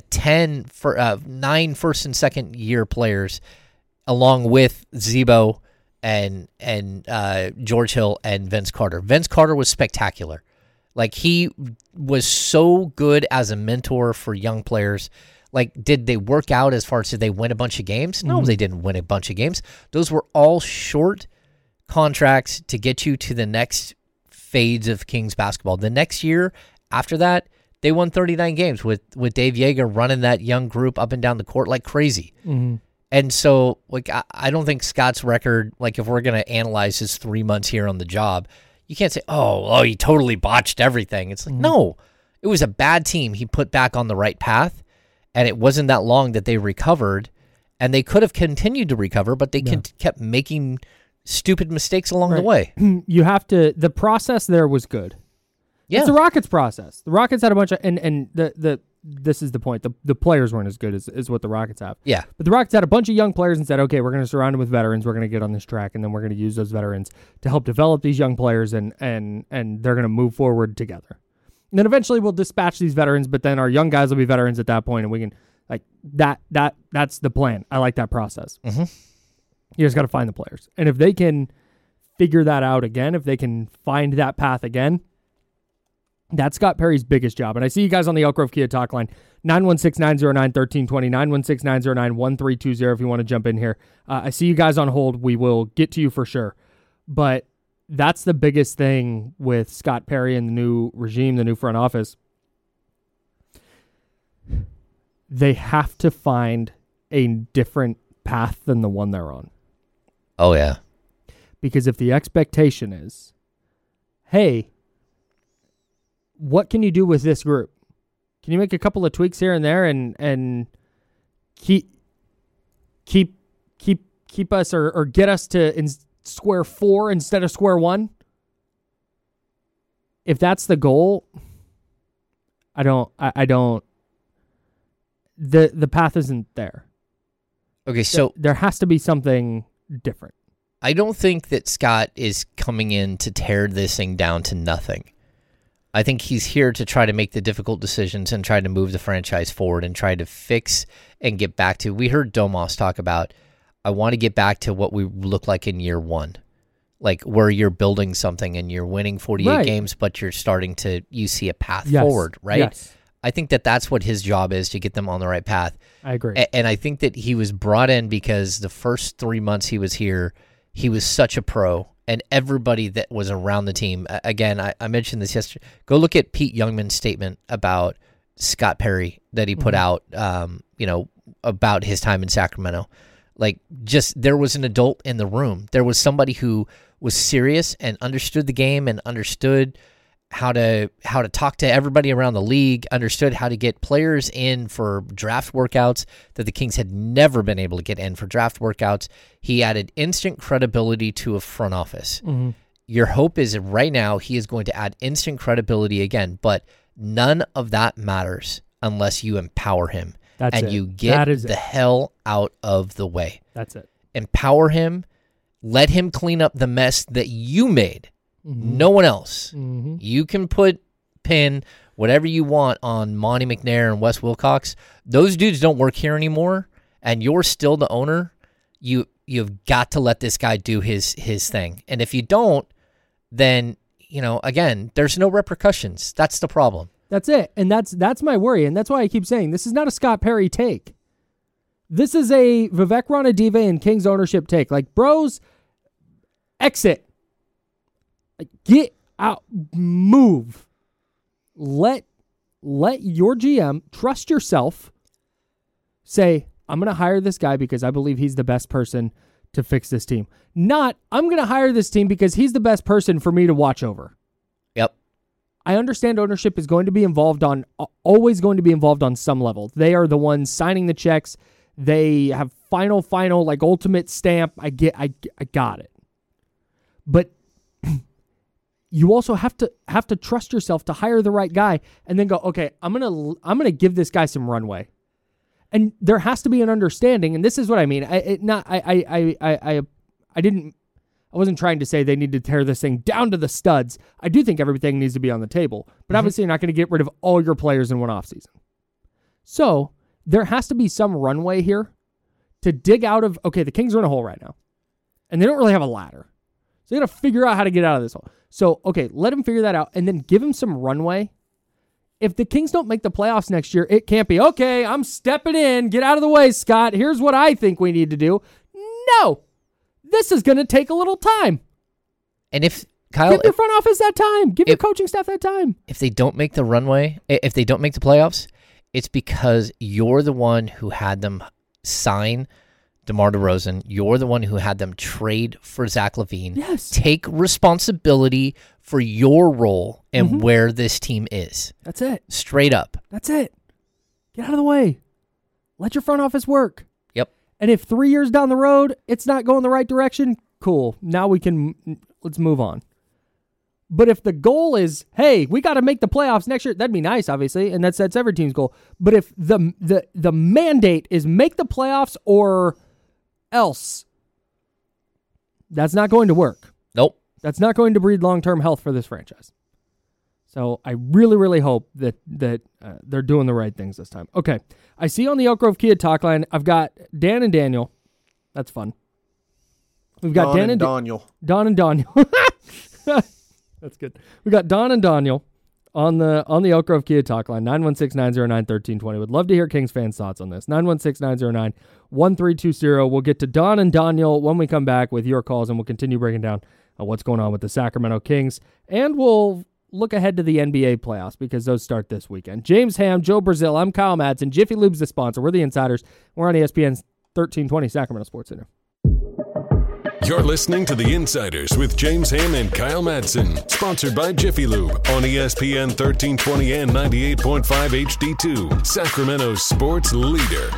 9 first and second year players along with Zebo and George Hill and Vince Carter. Vince Carter was spectacular. Like, he was so good as a mentor for young players. Like, did they work out as far as did they win a bunch of games? No, they didn't win a bunch of games. Those were all short contracts to get you to the next phase of Kings basketball. The next year after that, they won 39 games with Dave Yeager running that young group up and down the court like crazy. And so, like, I don't think Scott's record, like, if we're going to analyze his 3 months here on the job, you can't say, oh, he totally botched everything. It's like, no, it was a bad team he put back on the right path, and it wasn't that long that they recovered, and they could have continued to recover, but they kept making stupid mistakes along the way. You have to. The process there was good. Yeah, it's the Rockets process. The Rockets had a bunch of, and this is the point. The players weren't as good as what the Rockets have. Yeah, but the Rockets had a bunch of young players and said, okay, we're going to surround them with veterans. We're going to get on this track, and then we're going to use those veterans to help develop these young players, and they're going to move forward together. And then eventually we'll dispatch these veterans, but then our young guys will be veterans at that point, and we can like that's the plan. I like that process. You just got to find the players. And if they can figure that out again, if they can find that path again, that's Scott Perry's biggest job. And I see you guys on the Elk Grove Kia talk line, 916-909-1320, 916-909-1320 if you want to jump in here. I see you guys on hold. We will get to you for sure. But that's the biggest thing with Scott Perry and the new regime, the new front office. They have to find a different path than the one they're on. Oh, yeah. Because if the expectation is, hey, what can you do with this group? Can you make a couple of tweaks here and there and keep us or get us to square 4 instead of square 1? If that's the goal, I don't. The path isn't there. Okay, so there has to be something different. I don't think that Scott is coming in to tear this thing down to nothing. I think he's here to try to make the difficult decisions and try to move the franchise forward and try to fix and get back to. We heard Domas talk about, I want to get back to what we look like in year one, like where you're building something and you're winning 48 games, but you're starting to, you see a path forward, right? Yes. I think that that's what his job is, to get them on the right path. I agree. And I think that he was brought in because the first 3 months he was here, he was such a pro. And everybody that was around the team, again, I mentioned this yesterday. Go look at Pete Youngman's statement about Scott Perry that he put out, about his time in Sacramento. Like, just there was an adult in the room. There was somebody who was serious and understood the game and understood how to talk to everybody around the league, understood how to get players in for draft workouts that the Kings had never been able to get in for draft workouts. He added instant credibility to a front office. Mm-hmm. Your hope is right now he is going to add instant credibility again, but none of that matters unless you empower him. You get the hell out of the way. That's it. Empower him. Let him clean up the mess that you made. Mm-hmm. No one else. Mm-hmm. You can put pin whatever you want on Monty McNair and Wes Wilcox. Those dudes don't work here anymore, and you're still the owner. You've got to let this guy do his thing. And if you don't, then again, there's no repercussions. That's the problem. That's it. And that's my worry. And that's why I keep saying this is not a Scott Perry take. This is a Vivek Ranadive and Kings ownership take. Like, bros, exit. Like, get out, move. Let your GM trust yourself. Say, I'm going to hire this guy because I believe he's the best person to fix this team. Not, I'm going to hire this team because he's the best person for me to watch over. Yep. I understand ownership is going to be always going to be involved on some level. They are the ones signing the checks. They have final, like ultimate stamp. I got it. But you also have to trust yourself to hire the right guy and then go, okay, I'm gonna give this guy some runway. And there has to be an understanding, and this is what I mean. I wasn't trying to say they need to tear this thing down to the studs. I do think everything needs to be on the table, but obviously you're not going to get rid of all your players in one offseason. So there has to be some runway here to dig out of, okay, the Kings are in a hole right now, and they don't really have a ladder. So they got to figure out how to get out of this hole. So, okay, let them figure that out, and then give them some runway. If the Kings don't make the playoffs next year, it can't be, okay, I'm stepping in, get out of the way, Scott. Here's what I think we need to do. No. This is going to take a little time. And if, Kyle... Give your front office that time. Give your coaching staff that time. If they don't make the runway, if they don't make the playoffs, it's because you're the one who had them sign DeMar DeRozan. You're the one who had them trade for Zach LaVine. Yes. Take responsibility for your role and where this team is. That's it. Straight up. That's it. Get out of the way. Let your front office work. Yep. And if 3 years down the road, it's not going the right direction, cool. Now let's move on. But if the goal is, hey, we got to make the playoffs next year, that'd be nice, obviously, and that's every team's goal. But if the mandate is make the playoffs or else, that's not going to work. Nope. That's not going to breed long-term health for this franchise. So I really, really hope that they're doing the right things this time. Okay, I see on the Elk Grove Kia talk line, I've got Dan and Daniel. That's fun. We've got Dan and Daniel. Don and Daniel. That's good. We got Don and Daniel on the Elk Grove Kia talk line, 916-909-1320. Would love to hear Kings fans' thoughts on this. 916-909-1320. We'll get to Don and Daniel when we come back with your calls, and we'll continue breaking down what's going on with the Sacramento Kings. And we'll look ahead to the NBA playoffs because those start this weekend. James Ham, Joe Brazil, I'm Kyle Madsen. Jiffy Lube's the sponsor. We're the Insiders. We're on ESPN's 1320 Sacramento Sports Center. You're listening to The Insiders with James Ham and Kyle Madsen, sponsored by Jiffy Lube on ESPN 1320 and 98.5 HD2, Sacramento's sports leader.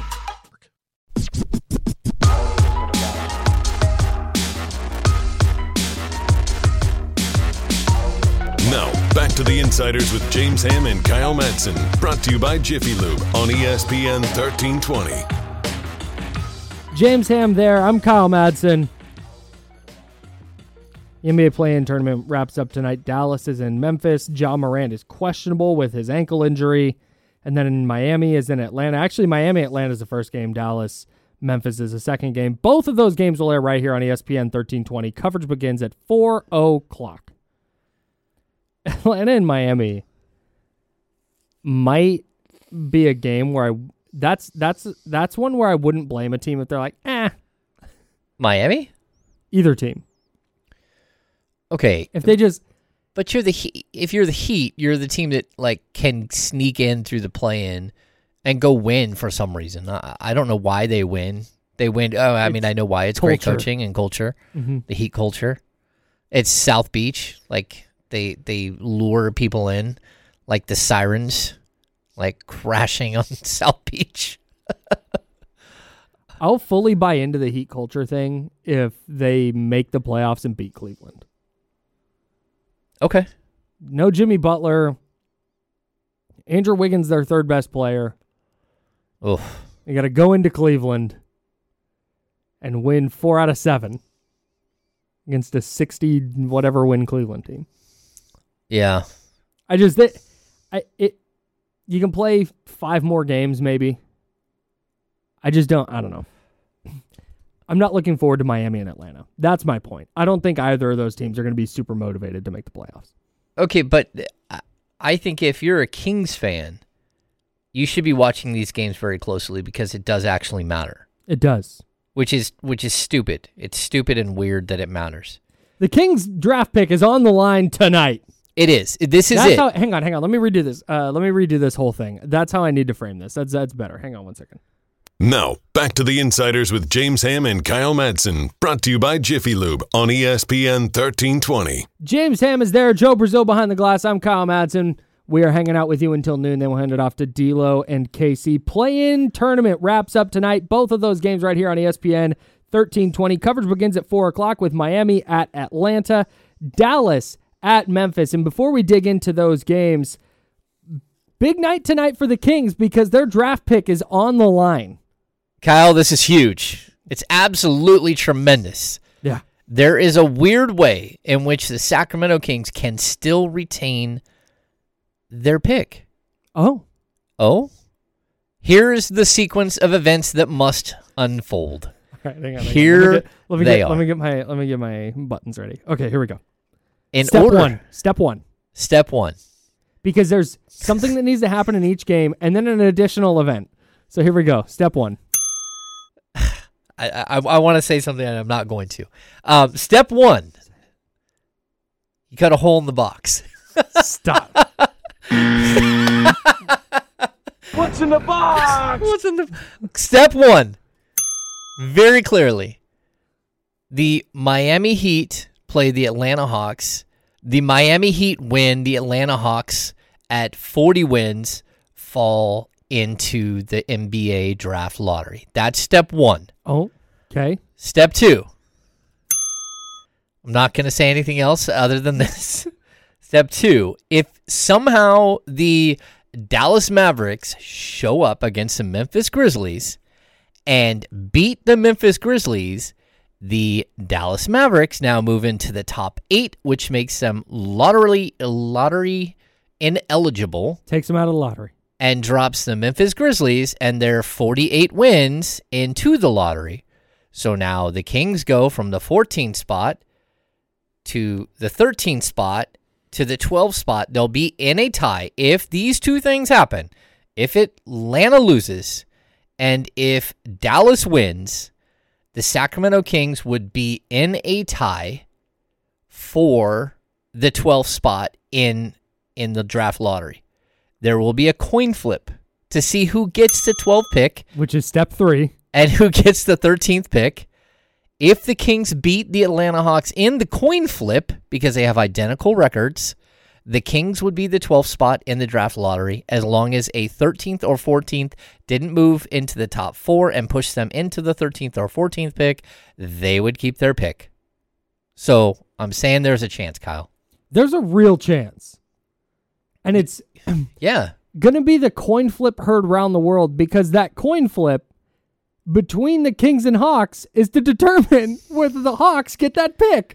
Now, back to The Insiders with James Ham and Kyle Madsen, brought to you by Jiffy Lube on ESPN 1320. James Ham there. I'm Kyle Madsen. The NBA play-in tournament wraps up tonight. Dallas is in Memphis. Ja Morant is questionable with his ankle injury. And then in Miami is in Atlanta. Actually, Miami-Atlanta is the first game. Dallas-Memphis is the second game. Both of those games will air right here on ESPN 1320. Coverage begins at 4 o'clock. Atlanta and Miami might be a game where that's one where I wouldn't blame a team if they're like, Miami? Either team. Okay. If they just... But you're the Heat. If you're the Heat, you're the team that like can sneak in through the play-in and go win for some reason. I don't know why they win. They win. I know why. It's culture. Great coaching and culture. Mm-hmm. The Heat culture. It's South Beach. Like they lure people in, like the sirens, like crashing on South Beach. I'll fully buy into the Heat culture thing if they make the playoffs and beat Cleveland. Okay. No Jimmy Butler. Andrew Wiggins, their third best player. Oof. You got to go into Cleveland and win 4 out of 7 against a 60-whatever win Cleveland team. Yeah. You can play 5 more games maybe. I don't know. I'm not looking forward to Miami and Atlanta. That's my point. I don't think either of those teams are going to be super motivated to make the playoffs. Okay, but I think if you're a Kings fan, you should be watching these games very closely because it does actually matter. It does. Which is stupid. It's stupid and weird that it matters. The Kings draft pick is on the line tonight. It is. This is it. Hang on. Let me redo this. Let me redo this whole thing. That's how I need to frame this. That's better. Hang on 1 second. Now, back to the Insiders with James Ham and Kyle Madsen, brought to you by Jiffy Lube on ESPN 1320. James Ham is there, Joe Brazil behind the glass. I'm Kyle Madsen. We are hanging out with you until noon, then we'll hand it off to D'Lo and Casey. Play-in tournament wraps up tonight. Both of those games right here on ESPN 1320. Coverage begins at 4 o'clock with Miami at Atlanta, Dallas at Memphis. And before we dig into those games, big night tonight for the Kings because their draft pick is on the line. Kyle, this is huge. It's absolutely tremendous. Yeah. There is a weird way in which the Sacramento Kings can still retain their pick. Oh? Here's the sequence of events that must unfold. All right, hang on. Let me get my buttons ready. Okay, here we go. Step one. Step one. Because there's something that needs to happen in each game and then an additional event. So here we go. Step 1. I want to say something and I'm not going to. Step 1. You cut a hole in the box. Stop. What's in the box? Step 1. Very clearly. The Miami Heat play the Atlanta Hawks. The Miami Heat win. The Atlanta Hawks at 40 wins fall into the NBA draft lottery. That's step 1. Oh, okay. Step 2. I'm not going to say anything else other than this. Step 2. If somehow the Dallas Mavericks show up against the Memphis Grizzlies and beat the Memphis Grizzlies, the Dallas Mavericks now move into the top 8, which makes them lottery ineligible. Takes them out of the lottery. And drops the Memphis Grizzlies and their 48 wins into the lottery. So now the Kings go from the 14th spot to the 13th spot to the 12th spot. They'll be in a tie if these two things happen. If Atlanta loses and if Dallas wins, the Sacramento Kings would be in a tie for the 12th spot in the draft lottery. There will be a coin flip to see who gets the 12th pick. Which is step 3. And who gets the 13th pick. If the Kings beat the Atlanta Hawks in the coin flip, because they have identical records, the Kings would be the 12th spot in the draft lottery as long as a 13th or 14th didn't move into the top 4 and push them into the 13th or 14th pick, they would keep their pick. So I'm saying there's a chance, Kyle. There's a real chance. And it's going to be the coin flip heard around the world because that coin flip between the Kings and Hawks is to determine whether the Hawks get that pick.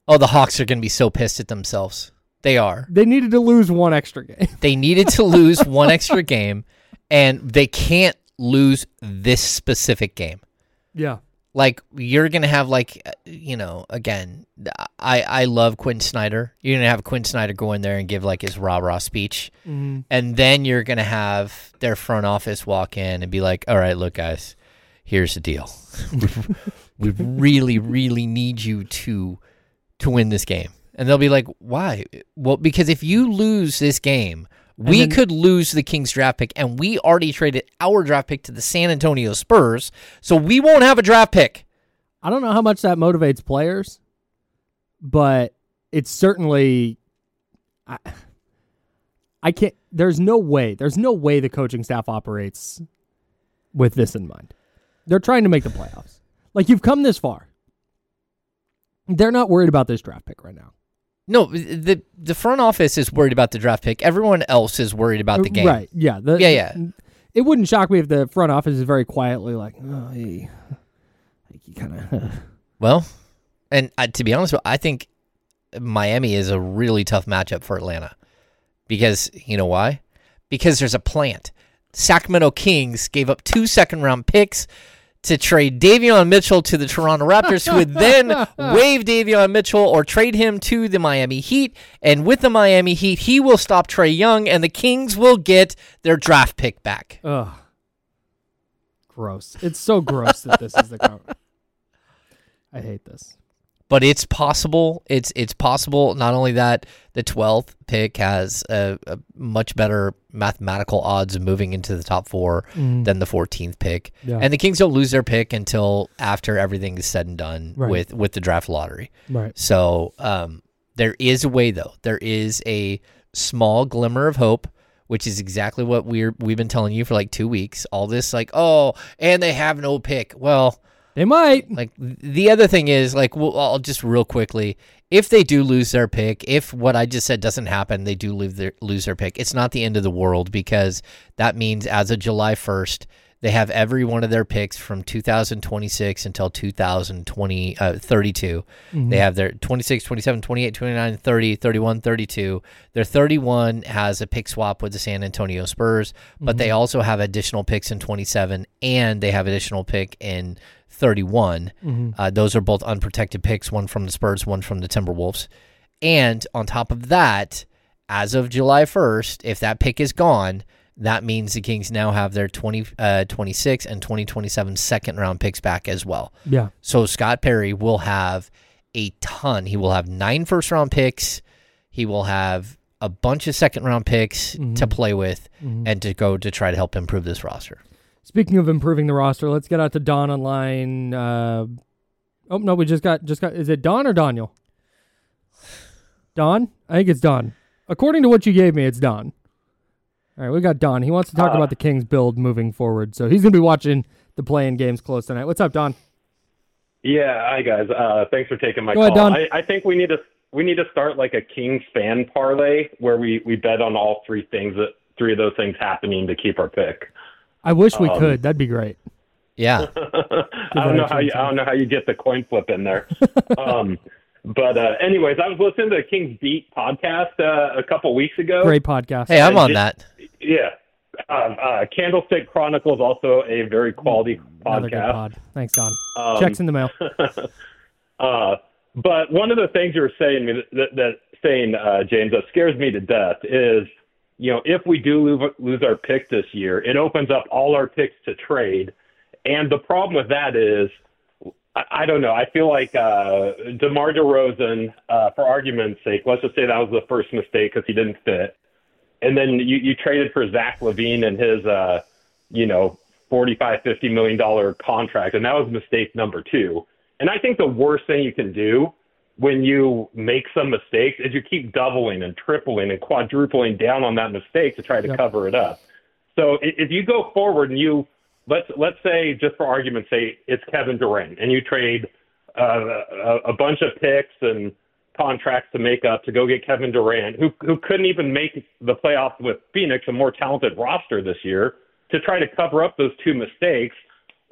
Oh, the Hawks are going to be so pissed at themselves. They are. They needed to lose one extra game. They needed to lose one extra game, and they can't lose this specific game. Yeah. Like, you're going to have, like, again, I love Quinn Snyder. You're going to have Quinn Snyder go in there and give, like, his rah-rah speech. Mm-hmm. And then you're going to have their front office walk in and be like, all right, look, guys, here's the deal. We really, really need you to win this game. And they'll be like, why? Well, because if you lose this game, we could lose the Kings draft pick, and we already traded our draft pick to the San Antonio Spurs, so we won't have a draft pick. I don't know how much that motivates players, but it's certainly I can't. There's no way the coaching staff operates with this in mind. They're trying to make the playoffs. Like, you've come this far. They're not worried about this draft pick right now. No, the front office is worried about the draft pick. Everyone else is worried about the game. Right, yeah. Yeah. It wouldn't shock me if the front office is very quietly like, oh, hey, you kind of... Well, and to be honest, I think Miami is a really tough matchup for Atlanta. Because, you know why? Because there's a plant. Sacramento Kings gave up 2 second-round picks to trade Davion Mitchell to the Toronto Raptors, who would then waive Davion Mitchell or trade him to the Miami Heat. And with the Miami Heat, he will stop Trae Young, and the Kings will get their draft pick back. Ugh. Gross. It's so gross that this is the count. I hate this. But it's possible. It's possible. Not only that, the 12th pick has a much better mathematical odds of moving into the top 4 than the 14th pick. Yeah. And the Kings don't lose their pick until after everything is said and done Right. with the draft lottery. Right. So there is a way, though. There is a small glimmer of hope, which is exactly what we've been telling you for like 2 weeks. All this like, oh, and they have no pick. Well, they might. Like, the other thing is, like, I'll just real quickly, if they do lose their pick, if what I just said doesn't happen, they do lose their pick, it's not the end of the world, because that means as of July 1st, they have every one of their picks from 2026 until 2032. Mm-hmm. They have their 26, 27, 28, 29, 30, 31, 32. Their 31 has a pick swap with the San Antonio Spurs, but they also have additional picks in 27, and they have additional pick in 31. Those are both unprotected picks, one from the Spurs, one from the Timberwolves. And on top of that, as of July 1st, if that pick is gone, that means the Kings now have their 2026 and 2027 second-round picks back as well. Yeah. So Scott Perry will have a ton. He will have 9 first-round picks. He will have a bunch of second-round picks to play with and to go to try to help improve this roster. Speaking of improving the roster, let's get out to Don online. We just got. Is it Don or Daniel? Don? I think it's Don. According to what you gave me, it's Don. All right, we got Don. He wants to talk about the Kings build moving forward, so he's going to be watching the play-in games close tonight. What's up, Don? Yeah, hi guys. Thanks for taking my Go call. ahead, Don. I think we need to start like a Kings fan parlay where we bet on all three of those things happening to keep our pick. I wish we could. That'd be great. Yeah. I don't know how you get the coin flip in there. But anyways, I was listening to the Kings Beat podcast a couple weeks ago. Great podcast. Hey, I'm on that. Yeah. Candlestick Chronicles, also a very quality Another good podcast. pod. Thanks, Don. Checks in the mail. But one of the things you were saying, James, that scares me to death is, if we do lose our pick this year, it opens up all our picks to trade. And the problem with that is, I don't know. I feel like DeMar DeRozan, for argument's sake, let's just say that was the first mistake because he didn't fit. And then you traded for Zach LaVine and his, $45-50 million contract, and that was mistake number 2. And I think the worst thing you can do when you make some mistakes is you keep doubling and tripling and quadrupling down on that mistake to try to cover it up. So if you go forward and let's say, just for argument's sake, it's Kevin Durant, and you trade a bunch of picks and contracts to make up to go get Kevin Durant, who couldn't even make the playoffs with Phoenix, a more talented roster this year, to try to cover up those 2 mistakes.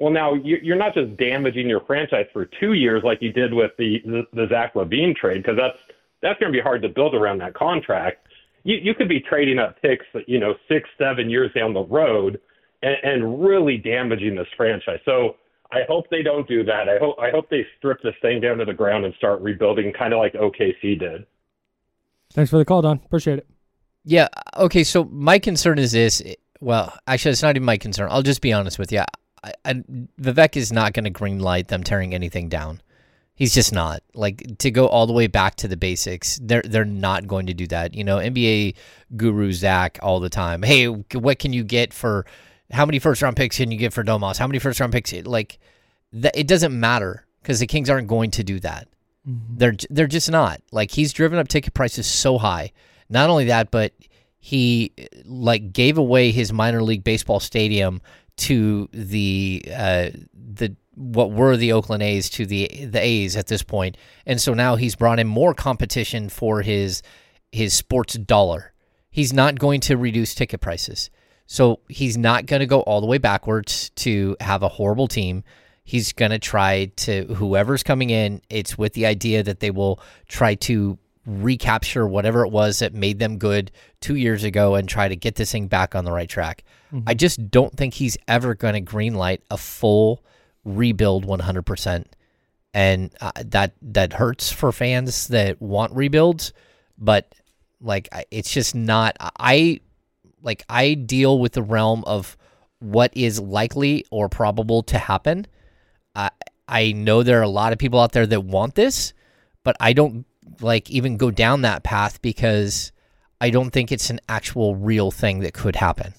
Well, now you're not just damaging your franchise for 2 years like you did with the Zach LaVine trade, because that's going to be hard to build around that contract. You could be trading up picks, 6-7 years down the road and really damaging this franchise. So I hope they don't do that. I hope they strip this thing down to the ground and start rebuilding, kind of like OKC did. Thanks for the call, Don. Appreciate it. Yeah. Okay. So my concern is this. Well, actually, it's not even my concern. I'll just be honest with you. Vivek is not going to green light them tearing anything down. He's just not. Like, to go all the way back to the basics, they're not going to do that. NBA guru Zach all the time. Hey, what can you get for? How many first-round picks can you get for Domas? How many first-round picks? Like, it doesn't matter because the Kings aren't going to do that. Mm-hmm. They're just not. Like, he's driven up ticket prices so high. Not only that, but he gave away his minor league baseball stadium to the what were the Oakland A's to the A's at this point. And so now he's brought in more competition for his sports dollar. He's not going to reduce ticket prices. So he's not going to go all the way backwards to have a horrible team. He's going to try to, whoever's coming in, it's with the idea that they will try to recapture whatever it was that made them good 2 years ago and try to get this thing back on the right track. Mm-hmm. I just don't think he's ever going to greenlight a full rebuild 100%. And that hurts for fans that want rebuilds, but it's just not. I deal with the realm of what is likely or probable to happen. I know there are a lot of people out there that want this, but I don't even go down that path because I don't think it's an actual real thing that could happen.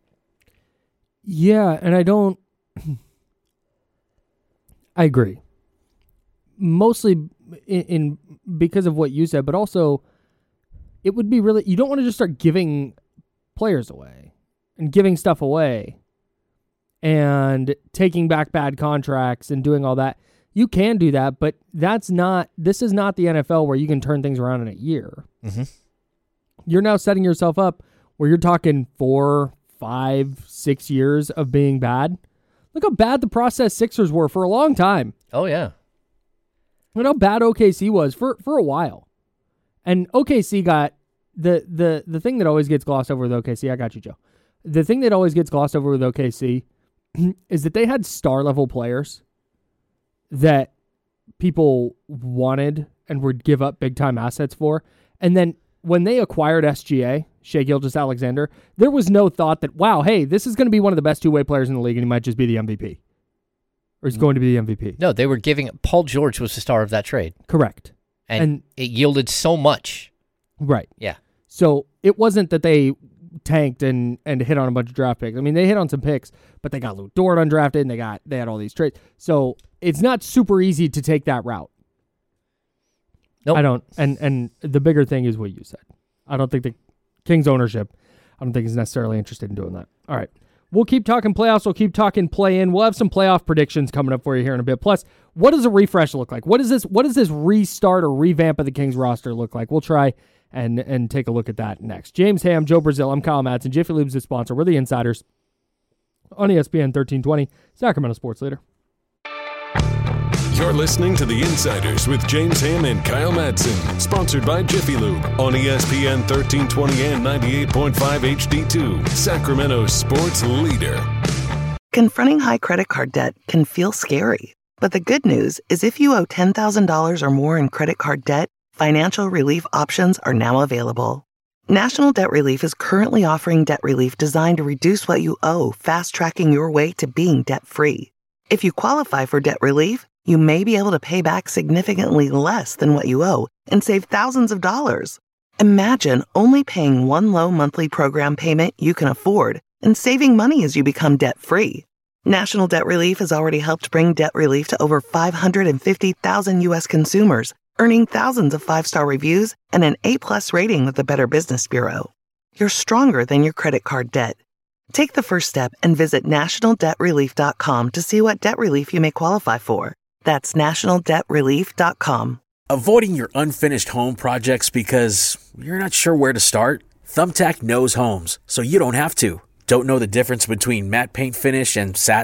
Yeah, and I agree. Mostly in because of what you said, but also it would be really, you don't want to just start giving players away and giving stuff away and taking back bad contracts and doing all that. You can do that, but this is not the NFL where you can turn things around in a year. Mm-hmm. You're now setting yourself up where you're talking 4, 5, 6 years of being bad. Look how bad the process Sixers were for a long time. Oh, yeah. Look how bad OKC was for a while. And OKC got the thing that always gets glossed over with OKC. I got you, Joe. The thing that always gets glossed over with OKC is that they had star-level players that people wanted and would give up big-time assets for. And then when they acquired SGA, Shai Gilgeous-Alexander, there was no thought that, wow, hey, this is going to be one of the best two-way players in the league, and he might just be the MVP. Or he's going to be the MVP. No, they were giving... Paul George was the star of that trade. Correct. And it yielded so much. Right. Yeah. So it wasn't that they tanked and hit on a bunch of draft picks. I mean, they hit on some picks, but they got Lou Dort undrafted, and they had all these trades. So it's not super easy to take that route. Nope. I don't. And the bigger thing is what you said. I don't think the Kings ownership, I don't think is necessarily interested in doing that. All right. We'll keep talking playoffs. We'll keep talking play-in. We'll have some playoff predictions coming up for you here in a bit. Plus, what does a refresh look like? What does this restart or revamp of the Kings roster look like? We'll try and take a look at that next. James Ham, Joe Brazil, I'm Kyle Madsen. Jiffy Lube's the sponsor. We're the Insiders on ESPN 1320, Sacramento Sports Leader. You're listening to The Insiders with James Ham and Kyle Madsen, sponsored by Jiffy Lube on ESPN 1320 and 98.5 HD2, Sacramento Sports Leader. Confronting high credit card debt can feel scary, but the good news is if you owe $10,000 or more in credit card debt, financial relief options are now available. National Debt Relief is currently offering debt relief designed to reduce what you owe, fast-tracking your way to being debt-free. If you qualify for debt relief, you may be able to pay back significantly less than what you owe and save thousands of dollars. Imagine only paying one low monthly program payment you can afford and saving money as you become debt-free. National Debt Relief has already helped bring debt relief to over 550,000 U.S. consumers, earning thousands of 5-star reviews and an A+ rating with the Better Business Bureau. You're stronger than your credit card debt. Take the first step and visit nationaldebtrelief.com to see what debt relief you may qualify for. That's nationaldebtrelief.com. Avoiding your unfinished home projects because you're not sure where to start? Thumbtack knows homes, so you don't have to. Don't know the difference between matte paint finish and satin?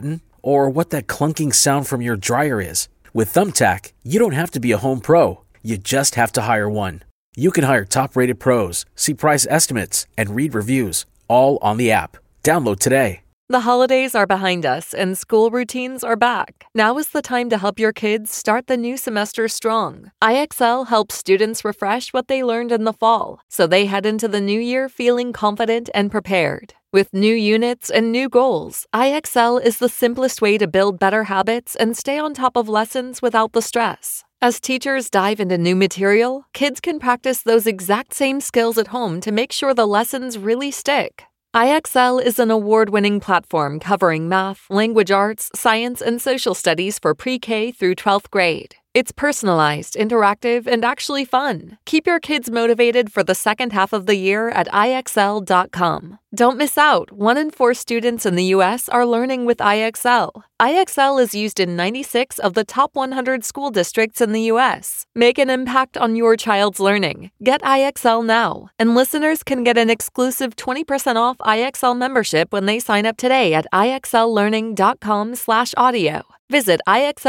or what that clunking sound from your dryer is. With Thumbtack, you don't have to be a home pro. You just have to hire one. You can hire top-rated pros, see price estimates, and read reviews, all on the app. Download today. The holidays are behind us and school routines are back. Now is the time to help your kids start the new semester strong. IXL helps students refresh what they learned in the fall, so they head into the new year feeling confident and prepared. With new units and new goals, IXL is the simplest way to build better habits and stay on top of lessons without the stress. As teachers dive into new material, kids can practice those exact same skills at home to make sure the lessons really stick. IXL is an award-winning platform covering math, language arts, science, and social studies for pre-K through 12th grade. It's personalized, interactive, and actually fun. Keep your kids motivated for the second half of the year at IXL.com. Don't miss out. 1 in 4 students in the U.S. are learning with IXL. IXL is used in 96 of the top 100 school districts in the U.S. Make an impact on your child's learning. Get IXL now. And listeners can get an exclusive 20% off IXL membership when they sign up today at IXLlearning.com/audio. Visit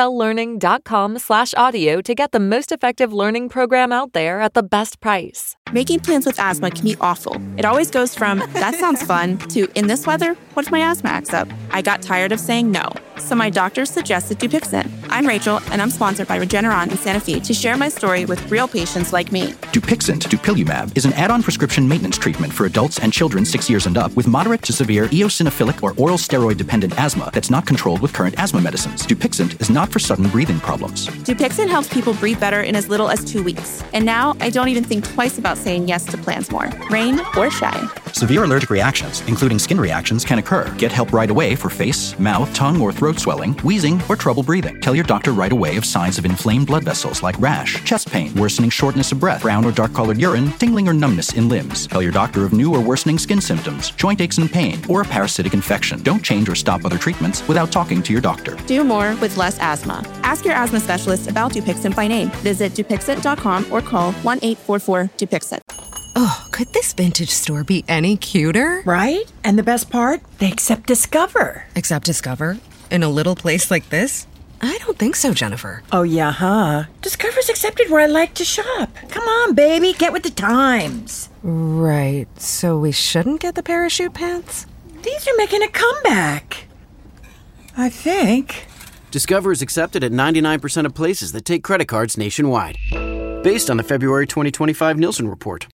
IXLlearning.com/audio to get the most effective learning program out there at the best price. Making plans with asthma can be awful. It always goes from, that sounds fun, to, in this weather, what if my asthma acts up? I got tired of saying no. So my doctor suggested Dupixent. I'm Rachel, and I'm sponsored by Regeneron in Santa Fe to share my story with real patients like me. Dupixent, dupilumab, is an add-on prescription maintenance treatment for adults and children 6 years and up with moderate to severe eosinophilic or oral steroid-dependent asthma that's not controlled with current asthma medicines. Dupixent is not for sudden breathing problems. Dupixent helps people breathe better in as little as 2 weeks. And now I don't even think twice about saying yes to plans more, rain or shine. Severe allergic reactions, including skin reactions, can occur. Get help right away for face, mouth, tongue, or throat swelling, wheezing, or trouble breathing. Tell your doctor right away of signs of inflamed blood vessels like rash, chest pain, worsening shortness of breath, brown or dark-colored urine, tingling or numbness in limbs. Tell your doctor of new or worsening skin symptoms, joint aches and pain, or a parasitic infection. Don't change or stop other treatments without talking to your doctor. Do more with less asthma. Ask your asthma specialist about Dupixent by name. Visit Dupixent.com or call 1-844-DUPIXENT. Oh, could this vintage store be any cuter? Right? And the best part? They accept Discover. Accept Discover? In a little place like this? I don't think so, Jennifer. Oh, yeah, huh? Discover's accepted where I like to shop. Come on, baby, get with the times. Right, so we shouldn't get the parachute pants? These are making a comeback. I think. Discover is accepted at 99% of places that take credit cards nationwide. Based on the February 2025 Nielsen report.